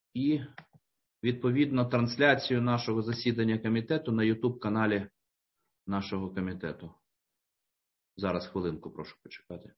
і, відповідно, трансляцію нашого засідання комітету на YouTube-каналі нашого комітету. Зараз хвилинку, прошу почекати.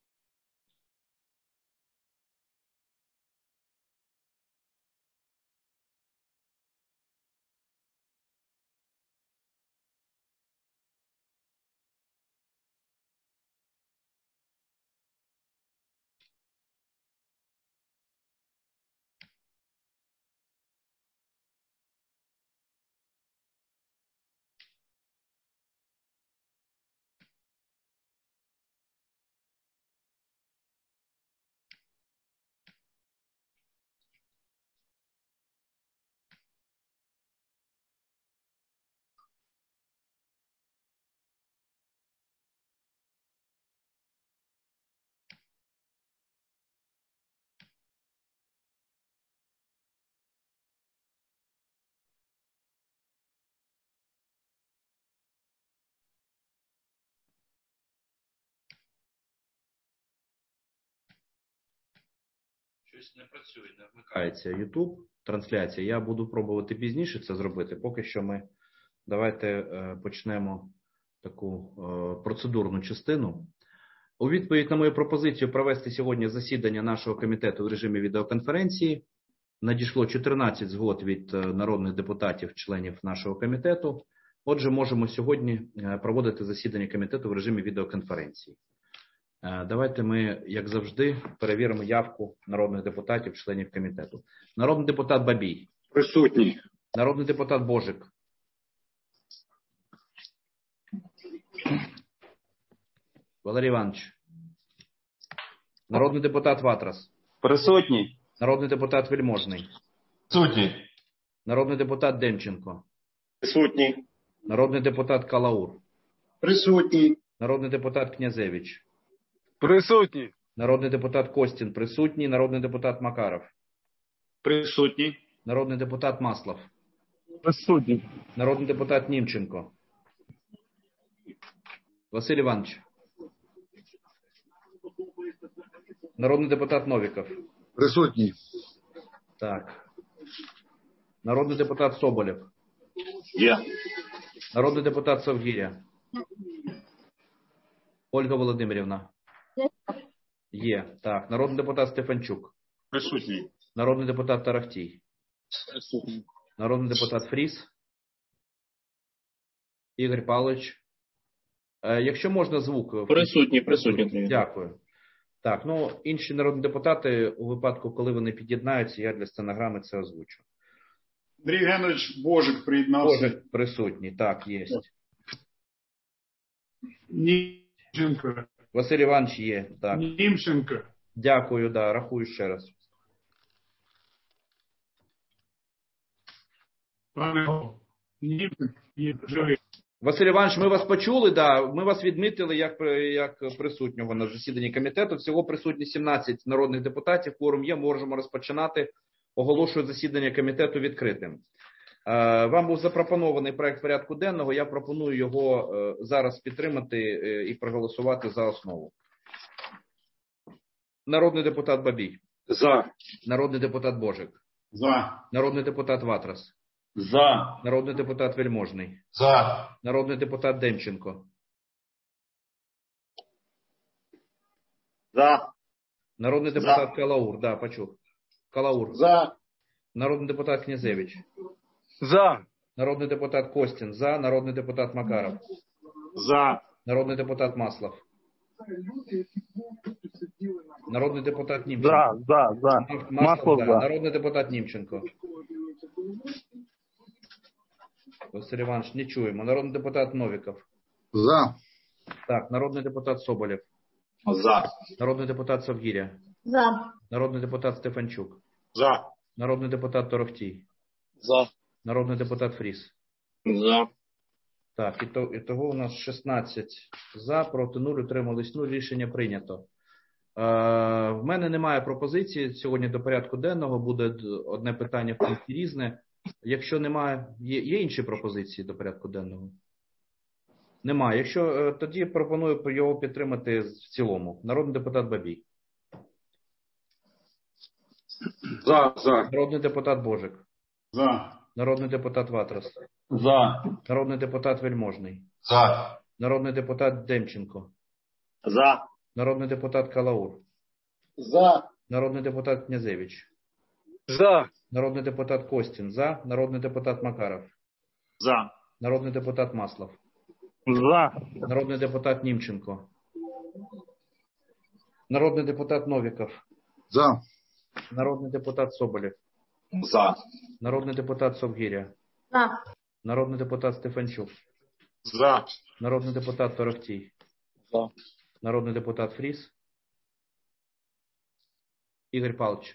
Щось не працює, не вмикається YouTube трансляція. Я буду пробувати пізніше це зробити. Поки що ми давайте почнемо таку процедурну частину. У відповідь на мою пропозицію провести сьогодні засідання нашого комітету в режимі відеоконференції надійшло 14 згод від народних депутатів, членів нашого комітету. Отже, можемо сьогодні проводити засідання комітету в режимі відеоконференції. Давайте ми, як завжди, перевіримо явку народних депутатів, членів комітету. Народний депутат Бабій. Присутній. Народний депутат Божик. Валерій Іванович. Народний депутат Ватрас. Присутній. Народний депутат Вельможний. Присутній. Народний депутат Демченко. Присутній. Народний депутат Калаур. Присутній. Народний депутат Князевич. Присутній. Народний депутат Костін присутній. Народний депутат Макаров. Присутній. Народний депутат Маслов. Присутній. Народний депутат Німченко. Василь Іванович. Народний депутат Новіков. Присутній. Так. Народний депутат Соболєв. Є. Народний депутат Совгиря. Ольга Володимирівна. Є. Так. Народний депутат Стефанчук. Присутній. Народний депутат Тарахтій. Присутній. Народний депутат Фріс. Ігор Павлович. Якщо можна звук. Присутній. Дякую. Так, ну, інші народні депутати, у випадку, коли вони під'єднаються, я для стенограми це озвучу. Андрій Євгенович Божик приєднався. Божик присутній, так, є. Німченко. Василь Іванович є, так. Німченко. Дякую, да, рахую ще раз. Пане Німченко є живий. Василь Іванович, ми вас почули, да, ми вас відмітили як присутнього на засіданні комітету. Всього присутні 17 народних депутатів, кворум є, можемо розпочинати. Оголошую засідання комітету відкритим. Вам був запропонований проект порядку денного, я пропоную його зараз підтримати і проголосувати за основу. Народний депутат Бабій. За. Народний депутат Божик. За. Народний депутат Ватрас. За. Народний депутат Вельможний. За. Народний депутат Демченко. За. Народний депутат Калаур. Да, почув. Калаур. За. Народний депутат Князевич. За. Народний депутат Костін. За. Народний депутат Макаров. За. Народний депутат Маслов. Народний депутат Німченко. За. Маслов, за. Народний депутат Німченко. Василь Іванович, не чуємо. Народний депутат Новіков. За. Так, народний депутат Соболєв. За. Народний депутат Совгиря. За. Народний депутат Стефанчук. За. Народний депутат Торохтій. За. Народний депутат Фріс. За. Так, ітого у нас 16 за, проти 0, утримались 0, рішення прийнято. В мене немає пропозиції сьогодні до порядку денного, буде одне питання в кінці різне. Якщо немає, є інші пропозиції до порядку денного? Немає. Якщо, тоді пропоную його підтримати в цілому. Народний депутат Бабій. За. Народний депутат Божик. За. Народний депутат Ватрас. За. Народний депутат Вельможний. За. Народний депутат Демченко. За. Народний депутат Калаур. За. Народний депутат Князевич. За. Народний депутат Костін. За. Народний депутат Макаров. За. Народний депутат Маслов. За. Народний депутат Німченко. Народний депутат Новіков. За. Народний депутат Соболєв. За. Народний депутат Совгиря. За. Народний депутат Стефанчук. За. Народний депутат Торохтій. За. Народний депутат Фріс. Ігор Павлович.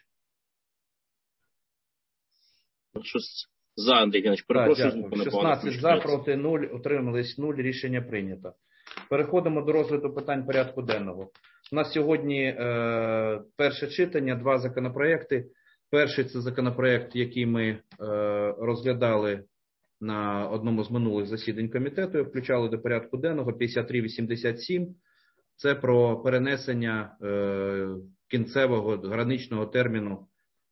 За, Андрій Іванович. Перепрошую, Так, звуку дякую. не 16 за, проти 0, утримались 0, рішення прийнято. Переходимо до розгляду питань порядку денного. У нас сьогодні перше читання, 2 законопроекти. Перший – це законопроект, який ми розглядали на одному з минулих засідань комітету, включали до порядку денного, 5387. Це про перенесення кінцевого граничного терміну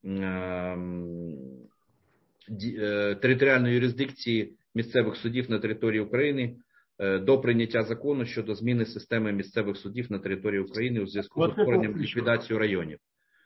територіальної юрисдикції місцевих судів на території України до прийняття закону щодо зміни системи місцевих судів на території України у зв'язку з утворенням ліквідацією районів.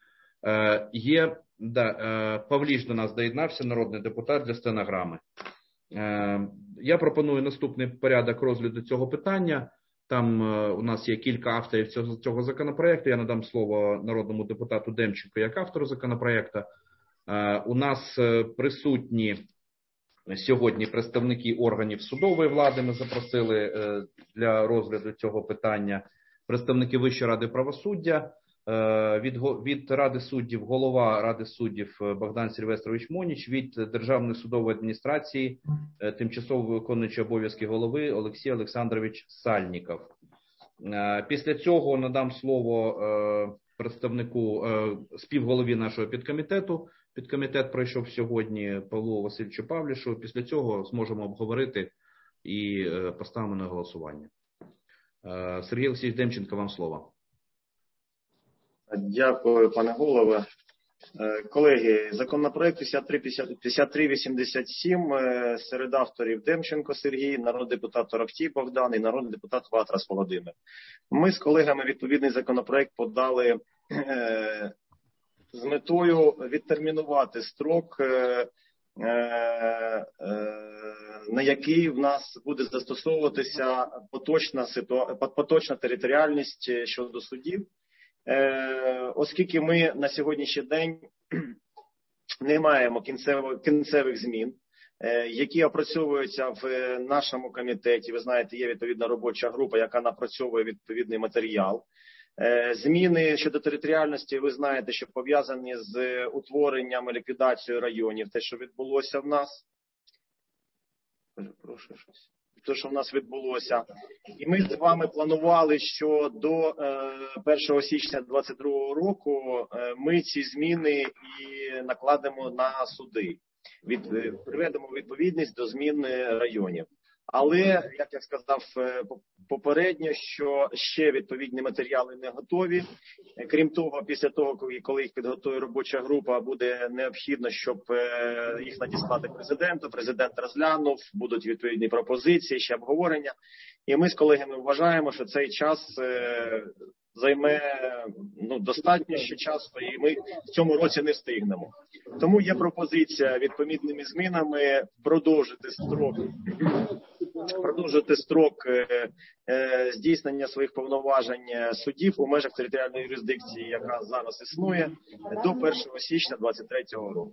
Павліш до нас доєднався, народний депутат, для стенограми. Я пропоную наступний порядок розгляду цього питання. Там у нас є кілька авторів цього законопроекту. Я надам слово народному депутату Демченку як автору законопроекту. У нас присутні сьогодні представники органів судової влади. Ми запросили для розгляду цього питання представники Вищої ради правосуддя. Від Ради суддів, голова Ради суддів Богдан Сильвестрович Моніч, від Державної судової адміністрації, тимчасово виконуючий обов'язки голови Олексій Олександрович Сальніков. Після цього надам слово представнику, співголові нашого підкомітету. Підкомітет пройшов сьогодні Павлу Васильовичу Павлішу. Після цього зможемо обговорити і поставимо на голосування. Сергій Олексійович Демченко, вам слово. Дякую, пане голове. Колеги, законопроект 5387, серед авторів Демченко Сергій, народний депутат Торохтій Богдан і народний депутат Ватрас Володимир. Ми з колегами відповідний законопроект подали з метою відтермінувати строк, на який в нас буде застосовуватися поточна територіальність щодо судів. Оскільки ми на сьогоднішній день не маємо кінцевих змін, які опрацьовуються в нашому комітеті. Ви знаєте, є відповідна робоча група, яка напрацьовує відповідний матеріал. Зміни щодо територіальності, ви знаєте, що пов'язані з утворенням і ліквідацією районів, те, що відбулося в нас. Прошу щось. Те, що в нас відбулося. І ми з вами планували, що до 1 січня 2022 року ми ці зміни і накладемо на суди. Приведемо відповідність до змін районів. Але, як я сказав попередньо, що ще відповідні матеріали не готові. Крім того, після того, коли їх підготує робоча група, буде необхідно, щоб їх надіслати президенту. Президент розглянув, будуть відповідні пропозиції, ще обговорення. І ми з колегами вважаємо, що цей час займе достатньо ще часу, і ми в цьому році не встигнемо. Тому є пропозиція відповідними змінами продовжити строк здійснення своїх повноважень суддів у межах територіальної юрисдикції, яка зараз існує, до 1 січня 2023 року.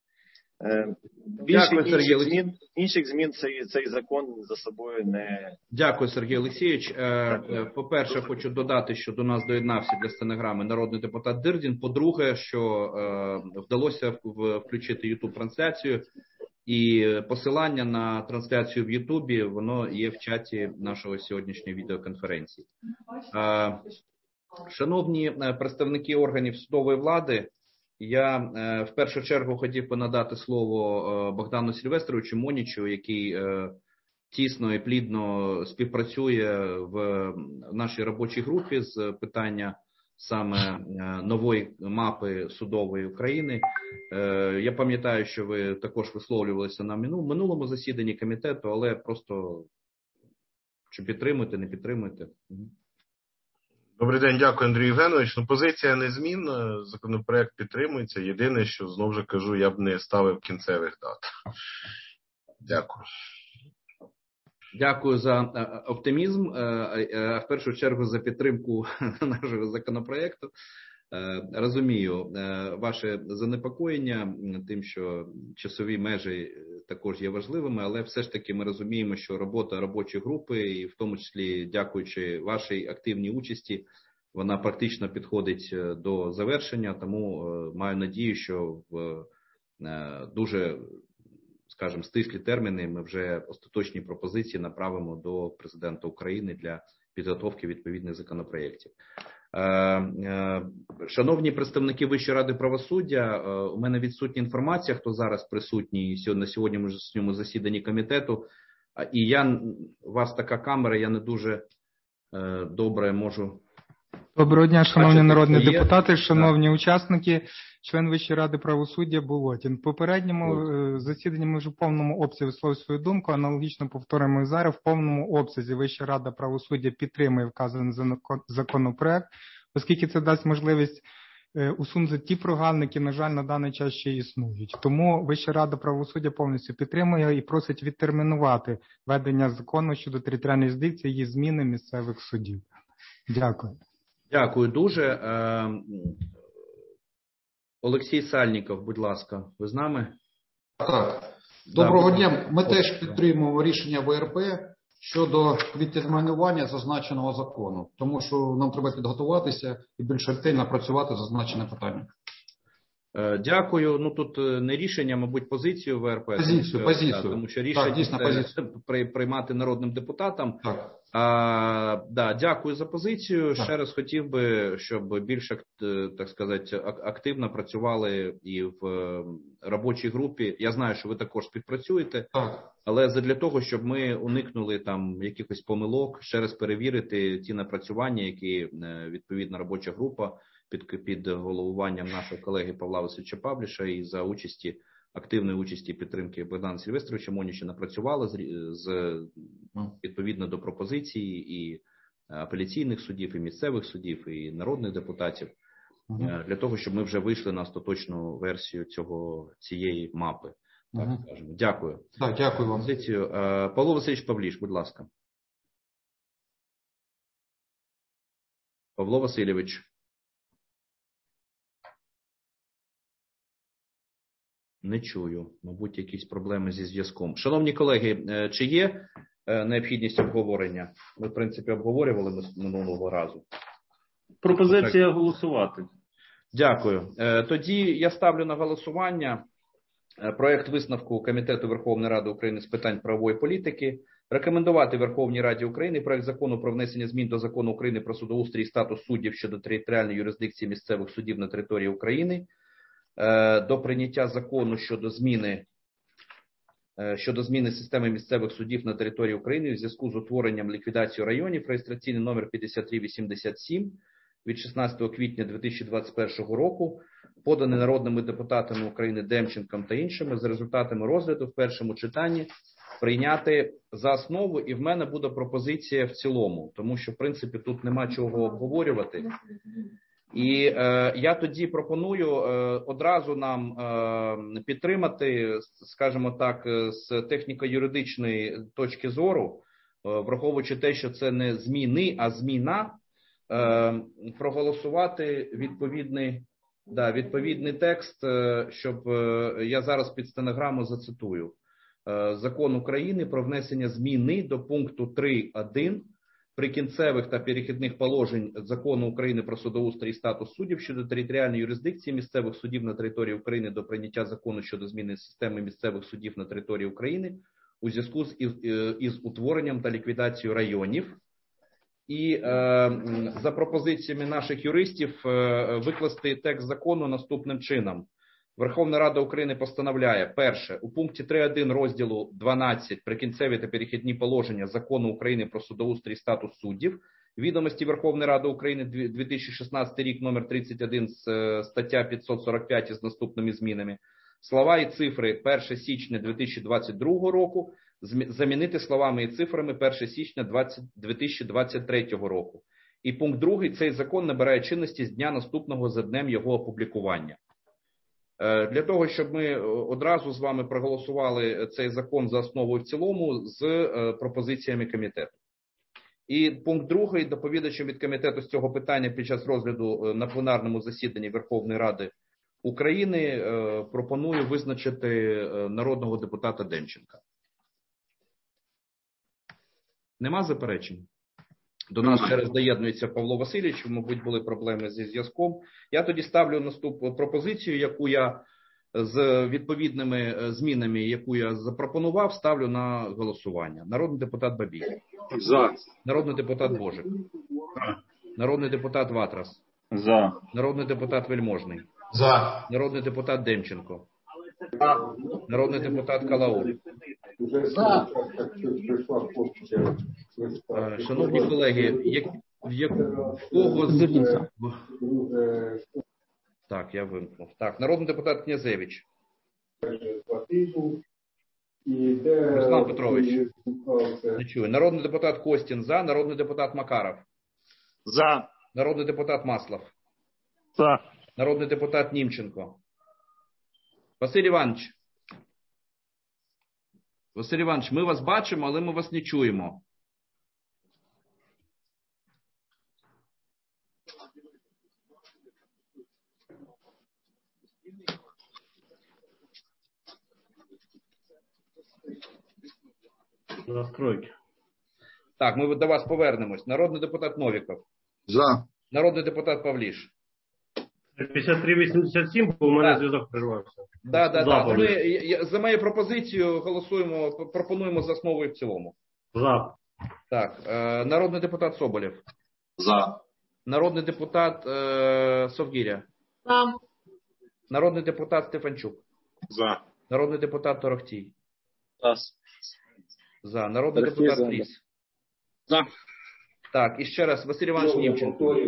Інших змін цей закон за собою не... Дякую, Сергій Олексійович. По-перше, хочу додати, що до нас доєднався для стенограми народний депутат Дирдін. По-друге, що вдалося включити YouTube-трансляцію. І посилання на трансляцію в Ютубі, воно є в чаті нашої сьогоднішньої відеоконференції. Шановні представники органів судової влади, я в першу чергу хотів би надати слово Богдану Сильвестровичу Монічу, який тісно і плідно співпрацює в нашій робочій групі з питання саме нової мапи судової України. Я пам'ятаю, що ви також висловлювалися на минулому засіданні комітету, але просто чи підтримуєте, не підтримуєте? Добрий день, дякую, Андрій Євгенович. Позиція незмінна, законопроект підтримується. Єдине, що, знову ж кажу, я б не ставив кінцевих дат. Дякую. Дякую за оптимізм, а в першу чергу за підтримку нашого законопроекту. Розумію ваше занепокоєння тим, що часові межі також є важливими, але все ж таки ми розуміємо, що робота робочої групи, і в тому числі дякуючи вашій активній участі, вона практично підходить до завершення, тому маю надію, що в дуже, скажімо, стислі терміни ми вже остаточні пропозиції направимо до Президента України для підготовки відповідних законопроєктів. Шановні представники Вищої ради правосуддя, у мене відсутня інформація, хто зараз присутній на сьогоднішньому засіданні комітету. І у вас така камера, я не дуже добре можу... Доброго дня, шановні народні депутати, шановні учасники, член Вищої ради правосуддя Болотін. В попередньому засіданні ми вже в повному обсязі висловили свою думку, аналогічно повторюємо і зараз. В повному обсязі Вища рада правосуддя підтримує вказаний законопроект, оскільки це дасть можливість усунути ті прогалини, які, на жаль, на даний час ще існують. Тому Вища рада правосуддя повністю підтримує і просить відтермінувати введення закону щодо територіальної юрисдикції і її зміни місцевих судів. Дякую. Дякую дуже. Олексій Сальніков, будь ласка, ви з нами? Так. Доброго дня. Ми теж підтримуємо рішення ВРП щодо відтермінування зазначеного закону, тому що нам треба підготуватися і більш ретельно працювати зазначене питання. Дякую. Тут не рішення, мабуть, позицію ВРП. Позицію. Тому що рішення приймати народним депутатам. Так. Дякую за позицію. Так. Ще раз хотів би, щоб більш, так сказати, активно працювали і в робочій групі. Я знаю, що ви також співпрацюєте, так. Але задля того, щоб ми уникнули там якихось помилок, ще раз перевірити ті напрацювання, які відповідна робоча група під головуванням нашого колеги Павла Васильовича Павліша і за активної участі і підтримки Богдана Сильвестровича Моніча напрацювали відповідно до пропозиції і апеляційних судів, і місцевих судів, і народних депутатів, для того, щоб ми вже вийшли на остаточну версію цієї мапи. Так скажемо. Дякую. Так, дякую вам. Павло Васильович Павліш, будь ласка. Павло Васильович. Не чую. Мабуть, якісь проблеми зі зв'язком. Шановні колеги, чи є необхідність обговорення? Ми, в принципі, обговорювали минулого разу. Пропозиція голосувати. Дякую. Тоді я ставлю на голосування проект висновку Комітету Верховної Ради України з питань правової політики. Рекомендувати Верховній Раді України проект закону про внесення змін до Закону України про судоустрій і статус суддів щодо територіальної юрисдикції місцевих судів на території України до прийняття закону щодо зміни системи місцевих судів на території України у зв'язку з утворенням ліквідацією районів, реєстраційний номер 5387 від 16 квітня 2021 року, поданий народними депутатами України Демченком та іншими, за результатами розгляду в першому читанні прийняти за основу, і в мене буде пропозиція в цілому, тому що, в принципі, тут нема чого обговорювати. І я тоді пропоную одразу нам підтримати, скажімо так, з техніко-юридичної точки зору, враховуючи те, що це не зміни, а зміна, проголосувати відповідний текст, щоб я зараз під стенограму зацитую. Закон України про внесення зміни до пункту 3.1 Прикінцевих та перехідних положень Закону України про судоустрій і статус суддів щодо територіальної юрисдикції місцевих судів на території України до прийняття закону щодо зміни системи місцевих судів на території України у зв'язку із утворенням та ліквідацією районів. І за пропозиціями наших юристів викласти текст закону наступним чином. Верховна Рада України постановляє: перше, у пункті 3.1 розділу 12 Прикінцеві та перехідні положення Закону України про судоустрій і статус суддів Відомості Верховної Ради України 2016 рік, номер 31, стаття 545 із наступними змінами. Слова і цифри 1 січня 2022 року замінити словами і цифрами 1 січня 2023 року. І пункт 2. Цей закон набирає чинності з дня наступного за днем його опублікування. Для того, щоб ми одразу з вами проголосували цей закон за основу і в цілому з пропозиціями комітету. І пункт 2. Доповідачем від комітету з цього питання під час розгляду на пленарному засіданні Верховної Ради України пропоную визначити народного депутата Демченка. Нема заперечень? До нас через доєднується Павло Васильович, мабуть, були проблеми зі зв'язком. Я тоді ставлю наступну пропозицію, яку я з відповідними змінами, яку я запропонував, ставлю на голосування. Народний депутат Бабій. За. Народний депутат Божик. Народний депутат Ватрас. За. Народний депутат Вельможний. За. Народний депутат Демченко. Народний депутат Калаур. За. Шановні колеги, в кого з... Так, я вимкнув. Так, народний депутат Князевич. Руслан Петрович. Не чую. Народний депутат Костін за. Народний депутат Макаров. За. Народний депутат Маслов. За. Народний депутат Німченко. Василь Іванович. Василь Іванович, ми вас бачимо, але ми вас не чуємо. Настройки. Так, ми до вас повернемось. Народний депутат Новіков. За. Народний депутат Павліш. 5387, бо у мене зв'язок перервався. Так. Ми за моєю пропозицією голосуємо, пропонуємо за основу і в цілому. За. Так, народний депутат Соболєв. За. Народний депутат Совгіря. За. Народний депутат Стефанчук. За. Народний депутат Торохтій. За. Народний депутат Фріс. За. Так, і ще раз, Василь Іванович Німченко.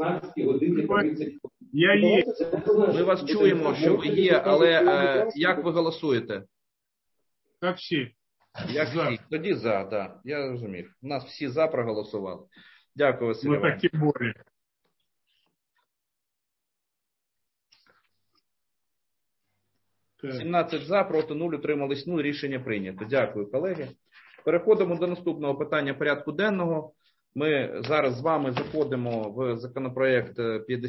Я є. Ми вас чуємо, що ви є, але як ви голосуєте? Як всі. Як всі? Тоді за, так. Я розумів. У нас всі за проголосували. Дякую, Василь Ми Іванович. такі борі. 17 за, проти 0, утримались 0. Рішення прийнято. Дякую, колеги. Переходимо до наступного питання порядку денного. Ми зараз з вами заходимо в законопроект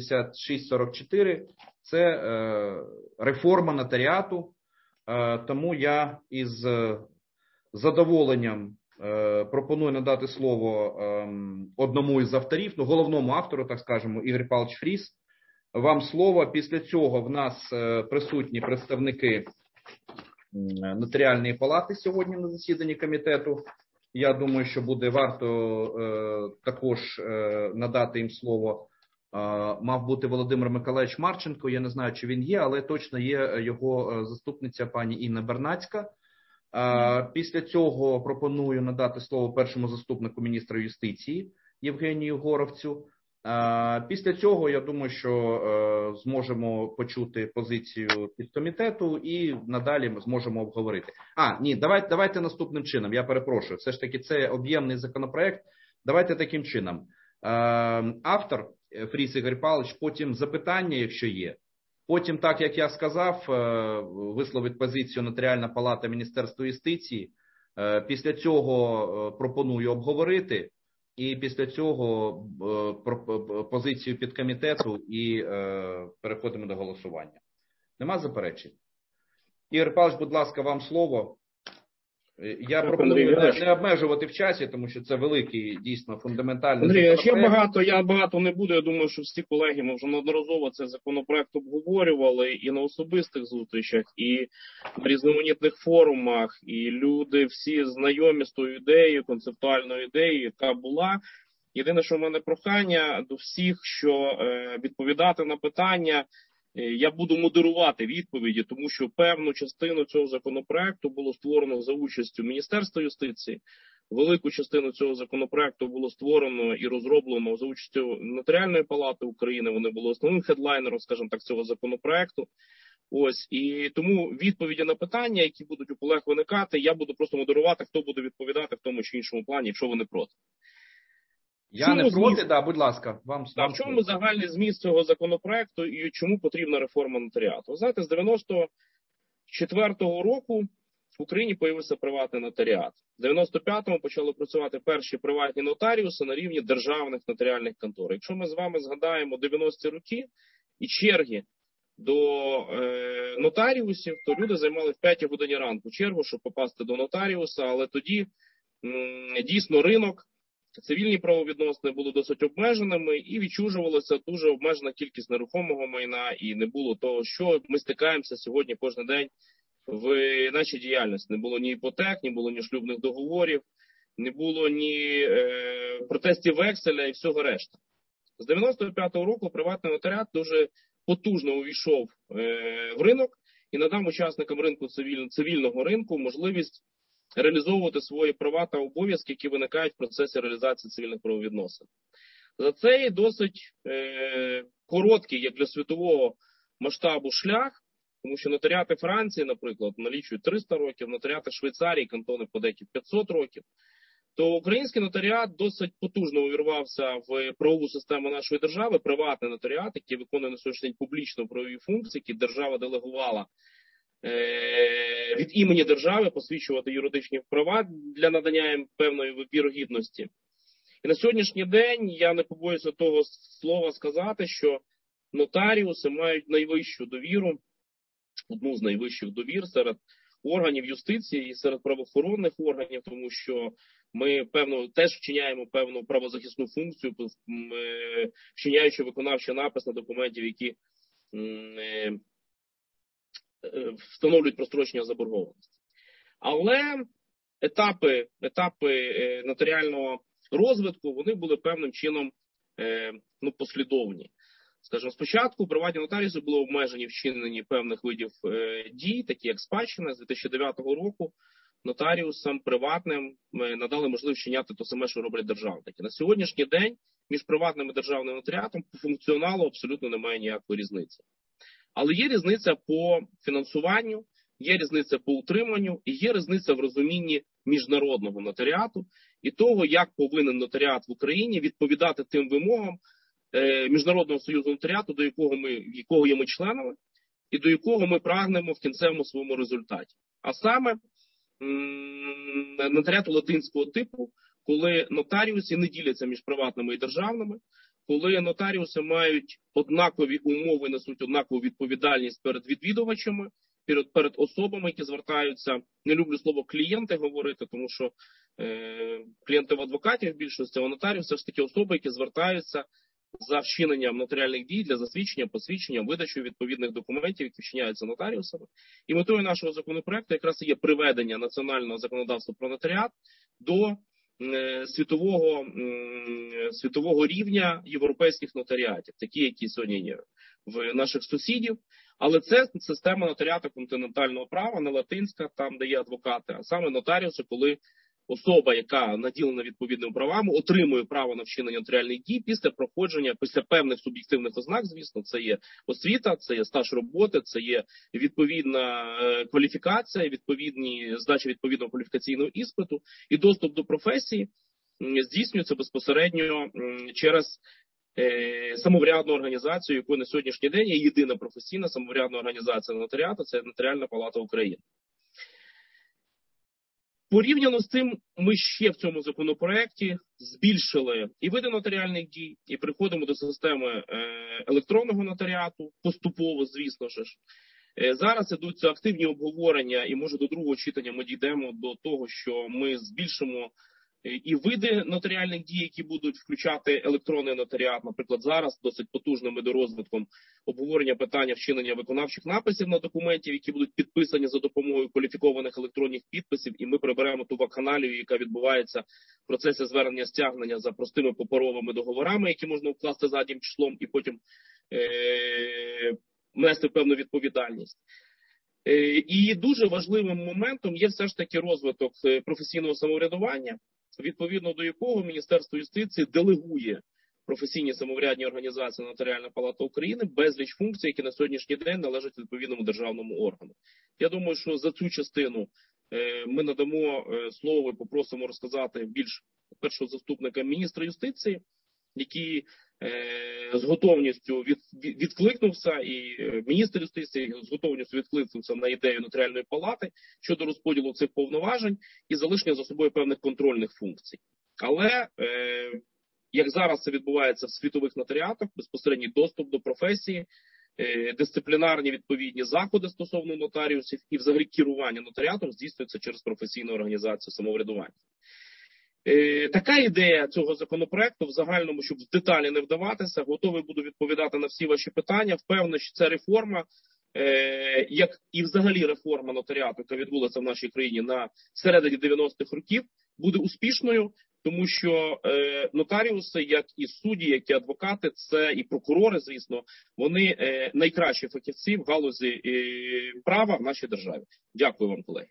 5644. Це реформа нотаріату. Тому я із задоволенням пропоную надати слово одному із авторів, головному автору, так скажемо, Ігор Павлович Фріс. Вам слово. Після цього в нас присутні представники Нотаріальної палати сьогодні на засіданні комітету. Я думаю, що буде варто також надати їм слово. Мав бути Володимир Миколаївич Марченко. Я не знаю, чи він є, але точно є його заступниця пані Інна Бернацька. Після цього пропоную надати слово першому заступнику міністра юстиції Євгенію Горовцю. Після цього, я думаю, що зможемо почути позицію підкомітету і надалі ми зможемо обговорити. Ні, давайте наступним чином, я перепрошую, все ж таки це об'ємний законопроект, давайте таким чином. Автор Фріс Ігор Павлович, потім запитання, якщо є, потім, так як я сказав, висловить позицію Нотаріальна палата Міністерства юстиції, після цього пропоную обговорити, і після цього позицію підкомітету і переходимо до голосування. Нема заперечень? Ігор Павлович, будь ласка, вам слово. Я пропоную не обмежувати в часі, тому що це великий, дійсно, фундаментальний законопроект. Я багато не буду. Я думаю, що всі колеги, ми вже неодноразово цей законопроект обговорювали і на особистих зустрічах, і на різноманітних форумах, і люди всі знайомі з тою ідеєю, концептуальною ідеєю, яка була. Єдине, що в мене прохання до всіх, що відповідати на питання, я буду модерувати відповіді, тому що певну частину цього законопроекту було створено за участю Міністерства юстиції, велику частину цього законопроекту було створено і розроблено за участю Нотаріальної палати України. Вони були основним хедлайнером, скажімо так, цього законопроекту. Ось, і тому відповіді на питання, які будуть у колег виникати, я буду просто модерувати, хто буде відповідати в тому чи іншому плані, якщо вони проти. Я не проти, да, будь ласка. Вам в чому загальний зміст цього законопроекту і чому потрібна реформа нотаріату? Знаєте, з 94-го року в Україні появився приватний нотаріат. В 95-му почали працювати перші приватні нотаріуси на рівні державних нотаріальних контор. Якщо ми з вами згадаємо 90-ті роки і черги до нотаріусів, то люди займали в 5 годині ранку чергу, щоб попасти до нотаріуса, але тоді дійсно ринок, цивільні правовідносини були досить обмеженими і відчужувалася дуже обмежена кількість нерухомого майна, і не було того, що ми стикаємося сьогодні кожен день в нашій діяльності. Не було ні іпотек, не було ні шлюбних договорів, не було ні протестів векселя і всього решта. З 95-го року приватний нотаріат дуже потужно увійшов в ринок і надав учасникам ринку цивільного ринку можливість реалізовувати свої права та обов'язки, які виникають в процесі реалізації цивільних правовідносин. За цей досить короткий, як для світового масштабу, шлях, тому що нотаріати Франції, наприклад, налічують 300 років, нотаріати Швейцарії, кантони подекі 500 років, то український нотаріат досить потужно увірвався в правову систему нашої держави, приватний нотаріат, який виконує на сьогоднішній день публічно правові функції, які держава делегувала від імені держави посвідчувати юридичні права для надання їм певної вірогідності. І на сьогоднішній день я не побоюся того слова сказати, що нотаріуси мають найвищу довіру, одну з найвищих довір серед органів юстиції і серед правоохоронних органів, тому що ми теж вчиняємо певну правозахисну функцію, вчиняючи виконавчий напис на документів, які встановлюють прострочення заборгованості. Але етапи нотаріального розвитку, вони були певним чином послідовні. Скажімо, спочатку приватні нотаріуси були обмежені в вчиненні певних видів дій, такі як спадщина. З 2009 року нотаріусам приватним надали можливість вчиняти те саме, що роблять державники. На сьогоднішній день між приватним і державним нотаріатом по функціоналу абсолютно немає ніякої різниці. Але є різниця по фінансуванню, є різниця по утриманню і є різниця в розумінні міжнародного нотаріату і того, як повинен нотаріат в Україні відповідати тим вимогам Міжнародного союзу нотаріату, якого є ми членами, і до якого ми прагнемо в кінцевому своєму результаті. А саме нотаріату латинського типу, коли нотаріуси не діляться між приватними і державними, коли нотаріуси мають однакові умови, несуть однакову відповідальність перед відвідувачами, перед особами, які звертаються. Не люблю слово клієнти говорити, тому що клієнти в адвокатів в більшості, а нотаріуси все ж таки особи, які звертаються за вчиненням нотаріальних дій для засвідчення, посвідчення, видачі відповідних документів, які вчиняються нотаріусами. І метою нашого законопроекту якраз є приведення національного законодавства про нотаріат до світового рівня європейських нотаріатів, такі, які сьогодні є в наших сусідів. Але це система нотаріату континентального права, не латинська, там, де є адвокати, а саме нотаріуси, коли особа, яка наділена відповідними правами, отримує право на вчинення нотаріальних дій після певних суб'єктивних ознак, звісно, це є освіта, це є стаж роботи, це є відповідна кваліфікація, здача відповідного кваліфікаційного іспиту, і доступ до професії здійснюється безпосередньо через самоврядну організацію, яку на сьогоднішній день є єдина професійна самоврядна організація нотаріату, це Нотаріальна палата України. Порівняно з цим, ми ще в цьому законопроекті збільшили і види нотаріальних дій, і приходимо до системи електронного нотаріату, поступово, звісно ж. Зараз ідуть активні обговорення, і може до другого читання ми дійдемо до того, що ми збільшимо і види нотаріальних дій, які будуть включати електронний нотаріат. Наприклад, зараз досить потужним розвитком обговорення питання вчинення виконавчих написів на документів, які будуть підписані за допомогою кваліфікованих електронних підписів, і ми приберемо ту вакханалію, яка відбувається в процесі звернення стягнення за простими паперовими договорами, які можна вкласти заднім числом і потім нести певну відповідальність. І дуже важливим моментом є все ж таки розвиток професійного самоврядування, відповідно до якого Міністерство юстиції делегує професійні самоврядні організації Нотаріальна палата України безліч функцій, які на сьогоднішній день належать відповідному державному органу. Я думаю, що за цю частину ми надамо слово і попросимо розказати більш першого заступника міністра юстиції, який з готовністю відкликнувся, і міністр юстиції з готовністю відкликнувся на ідею Нотаріальної палати щодо розподілу цих повноважень і залишення за собою певних контрольних функцій. Але, як зараз це відбувається в світових нотаріатах, безпосередній доступ до професії, дисциплінарні відповідні заходи стосовно нотаріусів і взагалі керування нотаріатом здійснюється через професійну організацію самоврядування. Така ідея цього законопроекту в загальному, щоб в деталі не вдаватися, готовий буду відповідати на всі ваші питання. Впевнений, що ця реформа, як і взагалі реформа нотаріату, яка відбулася в нашій країні на середині 90-х років, буде успішною, тому що нотаріуси, як і судді, як і адвокати, це і прокурори, звісно, вони найкращі фахівці в галузі права в нашій державі. Дякую вам, колеги.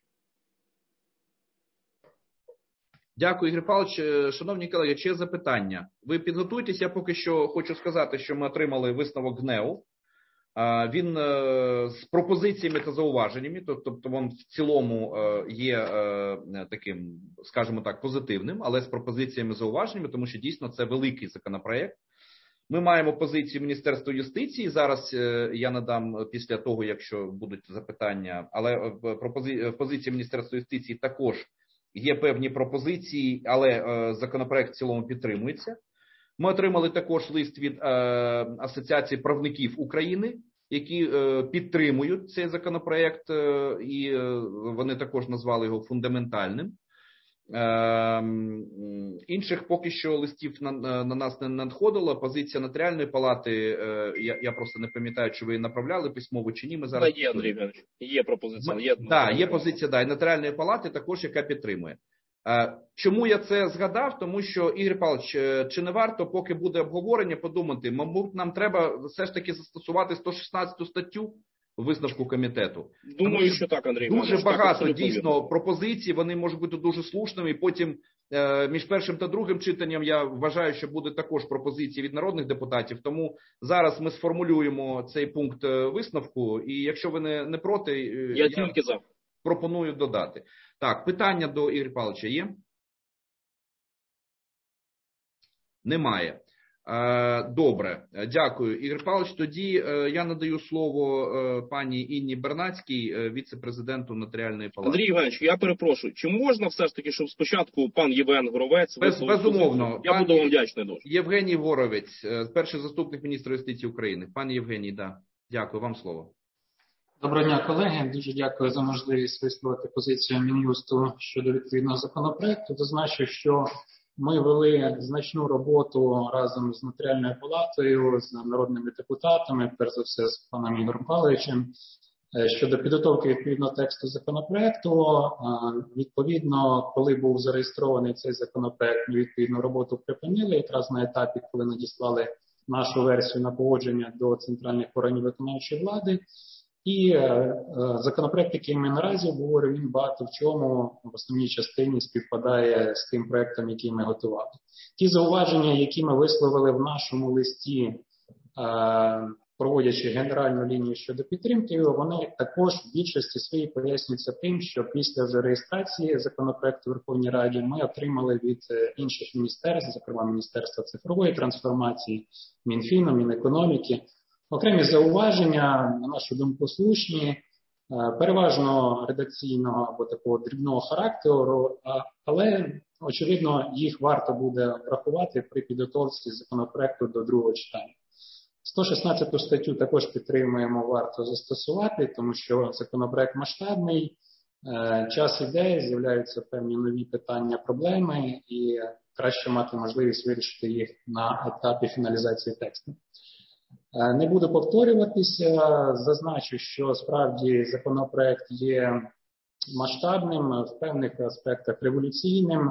Дякую, Ігор Павлович. Шановні колеги, чи є запитання? Ви підготуйтесь, я поки що хочу сказати, що ми отримали висновок ГНЕУ. Він з пропозиціями та зауваженнями, тобто він в цілому є таким, скажімо так, позитивним, але з пропозиціями і зауваженнями, тому що дійсно це великий законопроект. Ми маємо позицію Міністерства юстиції, зараз я надам після того, якщо будуть запитання, але в позиції Міністерства юстиції також є певні пропозиції, але законопроект в цілому підтримується. Ми отримали також лист від Асоціації правників України, які підтримують цей законопроект, і вони також назвали його фундаментальним. Інших поки що листів на нас не надходило. Позиція Нотаріальної палати, я просто не пам'ятаю, чи ви направляли письмово чи ні. Ми зараз... Є, Андрій Іванович, є пропозиція. Є позиція, і Нотаріальної палати також, яка підтримує. Чому я це згадав? Тому що, Ігор Павлович, чи не варто, поки буде обговорення, подумати, мабуть, нам треба все ж таки застосувати 116 статтю у висновку комітету. Думаю, що так, Андрій Іванович. Дуже багато дійсно пропозицій, вони можуть бути дуже слушними, і потім між першим та другим читанням я вважаю, що буде також пропозиції від народних депутатів, тому зараз ми сформулюємо цей пункт висновку, і якщо ви не проти, я тільки за. Пропоную додати. Так, питання до Ігоря Павловича є? Немає. Добре, дякую, Ігор Павлович. Тоді я надаю слово пані Інні Бернацькій, віце-президенту Нотаріальної палати. Андрій Іванович, я перепрошую, чи можна все ж таки, щоб спочатку пан Євген Горовець... Безумовно. Я буду вам вдячний дуже. Євгеній Горовець, перший заступник міністра юстиції України. Пане Євгеній, да. Дякую, вам слово. Доброго дня, колеги. Дуже дякую за можливість висловити позицію Мін'юсту щодо відповідного законопроекту. Зазначу, що ми вели значну роботу разом з Нотаріальною палатою, з народними депутатами, перш за все з паном Ігорем Павловичем, щодо підготовки відповідного тексту законопроекту. Відповідно, коли був зареєстрований цей законопроект, ми відповідну роботу припинили, якраз на етапі, коли надіслали нашу версію на погодження до центральних органів виконавчої влади. І законопроект, який ми наразі обговорюємо, він багато в чому в основній частині співпадає з тим проектом, який ми готували. Ті зауваження, які ми висловили в нашому листі, проводячи генеральну лінію щодо підтримки, вони також в більшості своїй пояснюються тим, що після вже реєстрації законопроекту в Верховній Раді ми отримали від інших міністерств, зокрема Міністерства цифрової трансформації, Мінфіну, Мінекономіки, окремі зауваження, на нашу думку, слушні, переважно редакційного або такого дрібного характеру, але, очевидно, їх варто буде врахувати при підготовці законопроекту до другого читання. 116 статтю також підтримуємо, варто застосувати, тому що законопроект масштабний, час іде, з'являються певні нові питання, проблеми, і краще мати можливість вирішити їх на етапі фіналізації тексту. Не буду повторюватися, зазначу, що справді законопроект є масштабним, в певних аспектах революційним.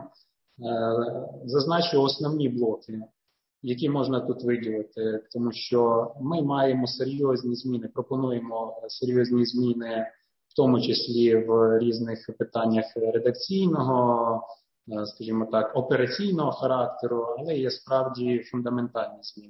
Зазначу основні блоки, які можна тут виділити, тому що ми маємо серйозні зміни, пропонуємо серйозні зміни, в тому числі в різних питаннях редакційного скажімо так, операційного характеру, але є справді фундаментальні зміни.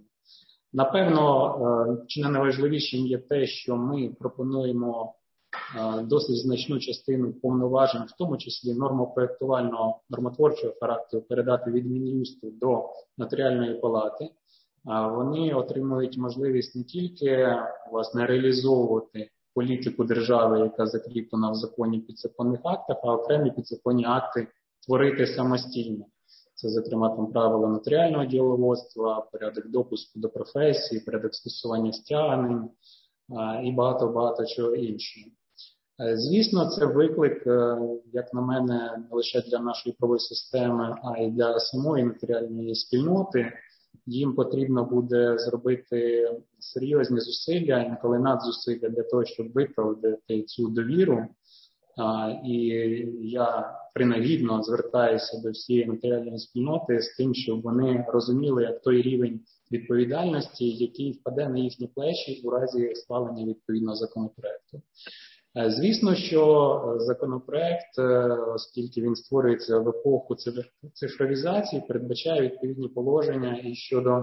Напевно, чи не найважливішим є те, що ми пропонуємо досить значну частину повноважень, в тому числі нормопроєктувального, нормотворчого характеру, передати від Мін'юсту до Нотаріальної палати. Вони отримують можливість не тільки, власне, реалізовувати політику держави, яка закріплена в законі, підзаконних актах, а окремі підзаконні акти творити самостійно. Це, зокрема, там правила нотаріального діловодства, порядок допуску до професії, порядок стосування стягнень і багато-багато чого іншого. Звісно, це виклик, як на мене, не лише для нашої правової системи, а й для самої нотаріальної спільноти. Їм потрібно буде зробити серйозні зусилля, інколи надзусилля для того, щоб виправдати цю довіру. І я принагідно звертаюся до всієї нотаріальної спільноти з тим, щоб вони розуміли, як той рівень відповідальності, який впаде на їхні плечі у разі схвалення відповідного законопроекту. Звісно, що законопроект, оскільки він створюється в епоху цифровізації, передбачає відповідні положення і щодо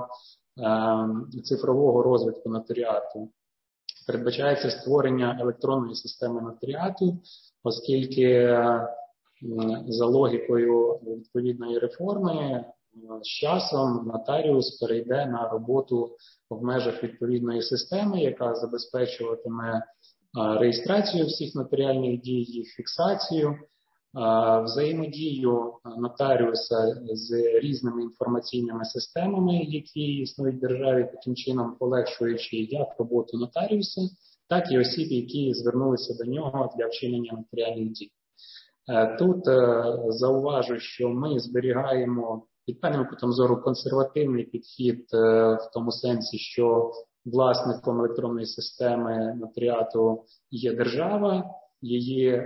цифрового розвитку нотаріату. Передбачається створення електронної системи нотаріату, оскільки за логікою відповідної реформи з часом нотаріус перейде на роботу в межах відповідної системи, яка забезпечуватиме реєстрацію всіх нотаріальних дій, їх фіксацію, взаємодію нотаріуса з різними інформаційними системами, які існують в державі, таким чином полегшуючи як роботу нотаріуса, так і осіб, які звернулися до нього для вчинення нотаріальних дій. Тут зауважу, що ми зберігаємо під певним кутом зору консервативний підхід в тому сенсі, що власником електронної системи нотаріату є держава, її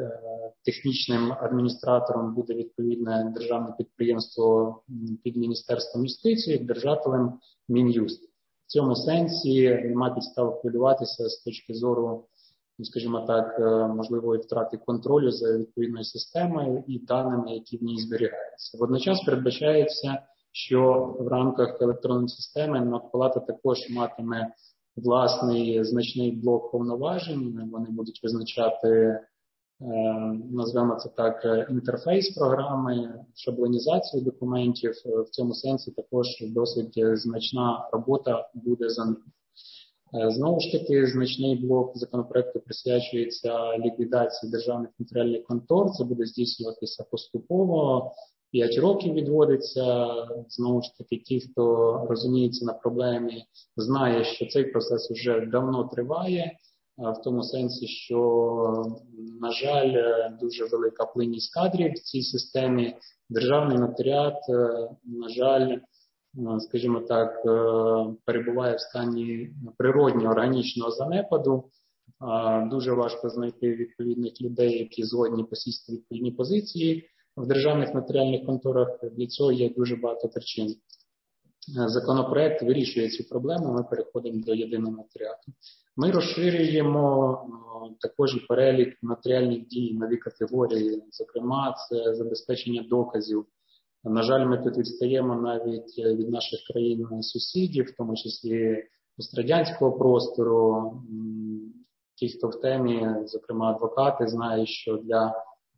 технічним адміністратором буде відповідне державне підприємство під Міністерством юстиції, держателем Мін'юст. В цьому сенсі немає підстав хвилюватися з точки зору, скажімо так, можливої втрати контролю за відповідною системою і даними, які в ній зберігаються. Водночас передбачається, що в рамках електронної системи Нацпалата також матиме власний значний блок повноважень. Вони будуть визначати, назвемо це так, інтерфейс програми, шаблонізацію документів. В цьому сенсі також досить значна робота буде за ним. Знову ж таки, значний блок законопроекту присвячується ліквідації державних нотаріальних контор. Це буде здійснюватися поступово. 5 років відводиться. Знову ж таки, ті, хто розуміється на проблемі, знає, що цей процес вже давно триває, в тому сенсі, що, на жаль, дуже велика плинність кадрів в цій системі. Державний нотаріат, на жаль, скажімо так, перебуває в стані природнього органічного занепаду. Дуже важко знайти відповідних людей, які згодні посісти відповідні позиції в державних нотаріальних конторах. Для цього є дуже багато причин. Законопроект вирішує цю проблему, ми переходимо до єдиного нотаріату. Ми розширюємо також і перелік нотаріальних дій, нові категорії, зокрема, це забезпечення доказів. На жаль, ми тут відстаємо навіть від наших країн-сусідів, в тому числі пострадянського простору. Ті, хто в темі, зокрема адвокати, знають, що для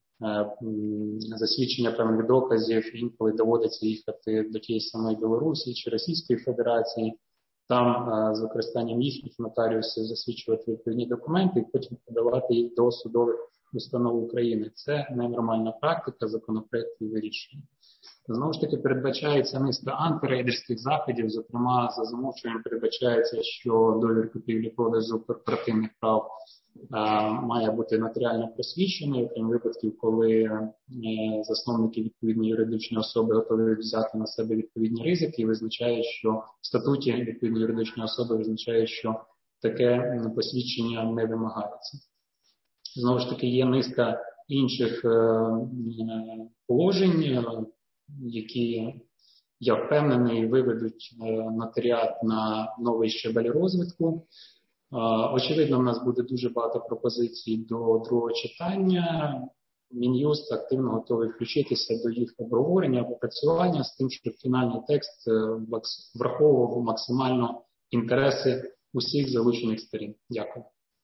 засвідчення певних доказів інколи доводиться їхати до тієї самої Білорусі чи Російської Федерації, там з використанням їхніх нотаріусів засвідчувати відповідні документи і потім подавати їх до судових установ України. Це ненормальна практика, законопроект її вирішує. Знову ж таки, передбачається низка антирейдерських заходів, зокрема, за замовчуванням передбачається, що договір купівлі-продажу корпоративних прав має бути нотаріально просвідчений, окрім випадків, коли засновники відповідної юридичної особи готові взяти на себе відповідні ризики і визначають, що в статуті відповідної юридичної особи визначають, що таке посвідчення не вимагається. Знову ж таки, є низка інших положень, які, я впевнений, виведуть нотаріат на новий щабель розвитку. Очевидно, в нас буде дуже багато пропозицій до другого читання. Мін'юст активно готовий включитися до їх обговорення, опрацювання з тим, щоб фінальний текст враховував максимально інтереси усіх залучених сторін. Дякую.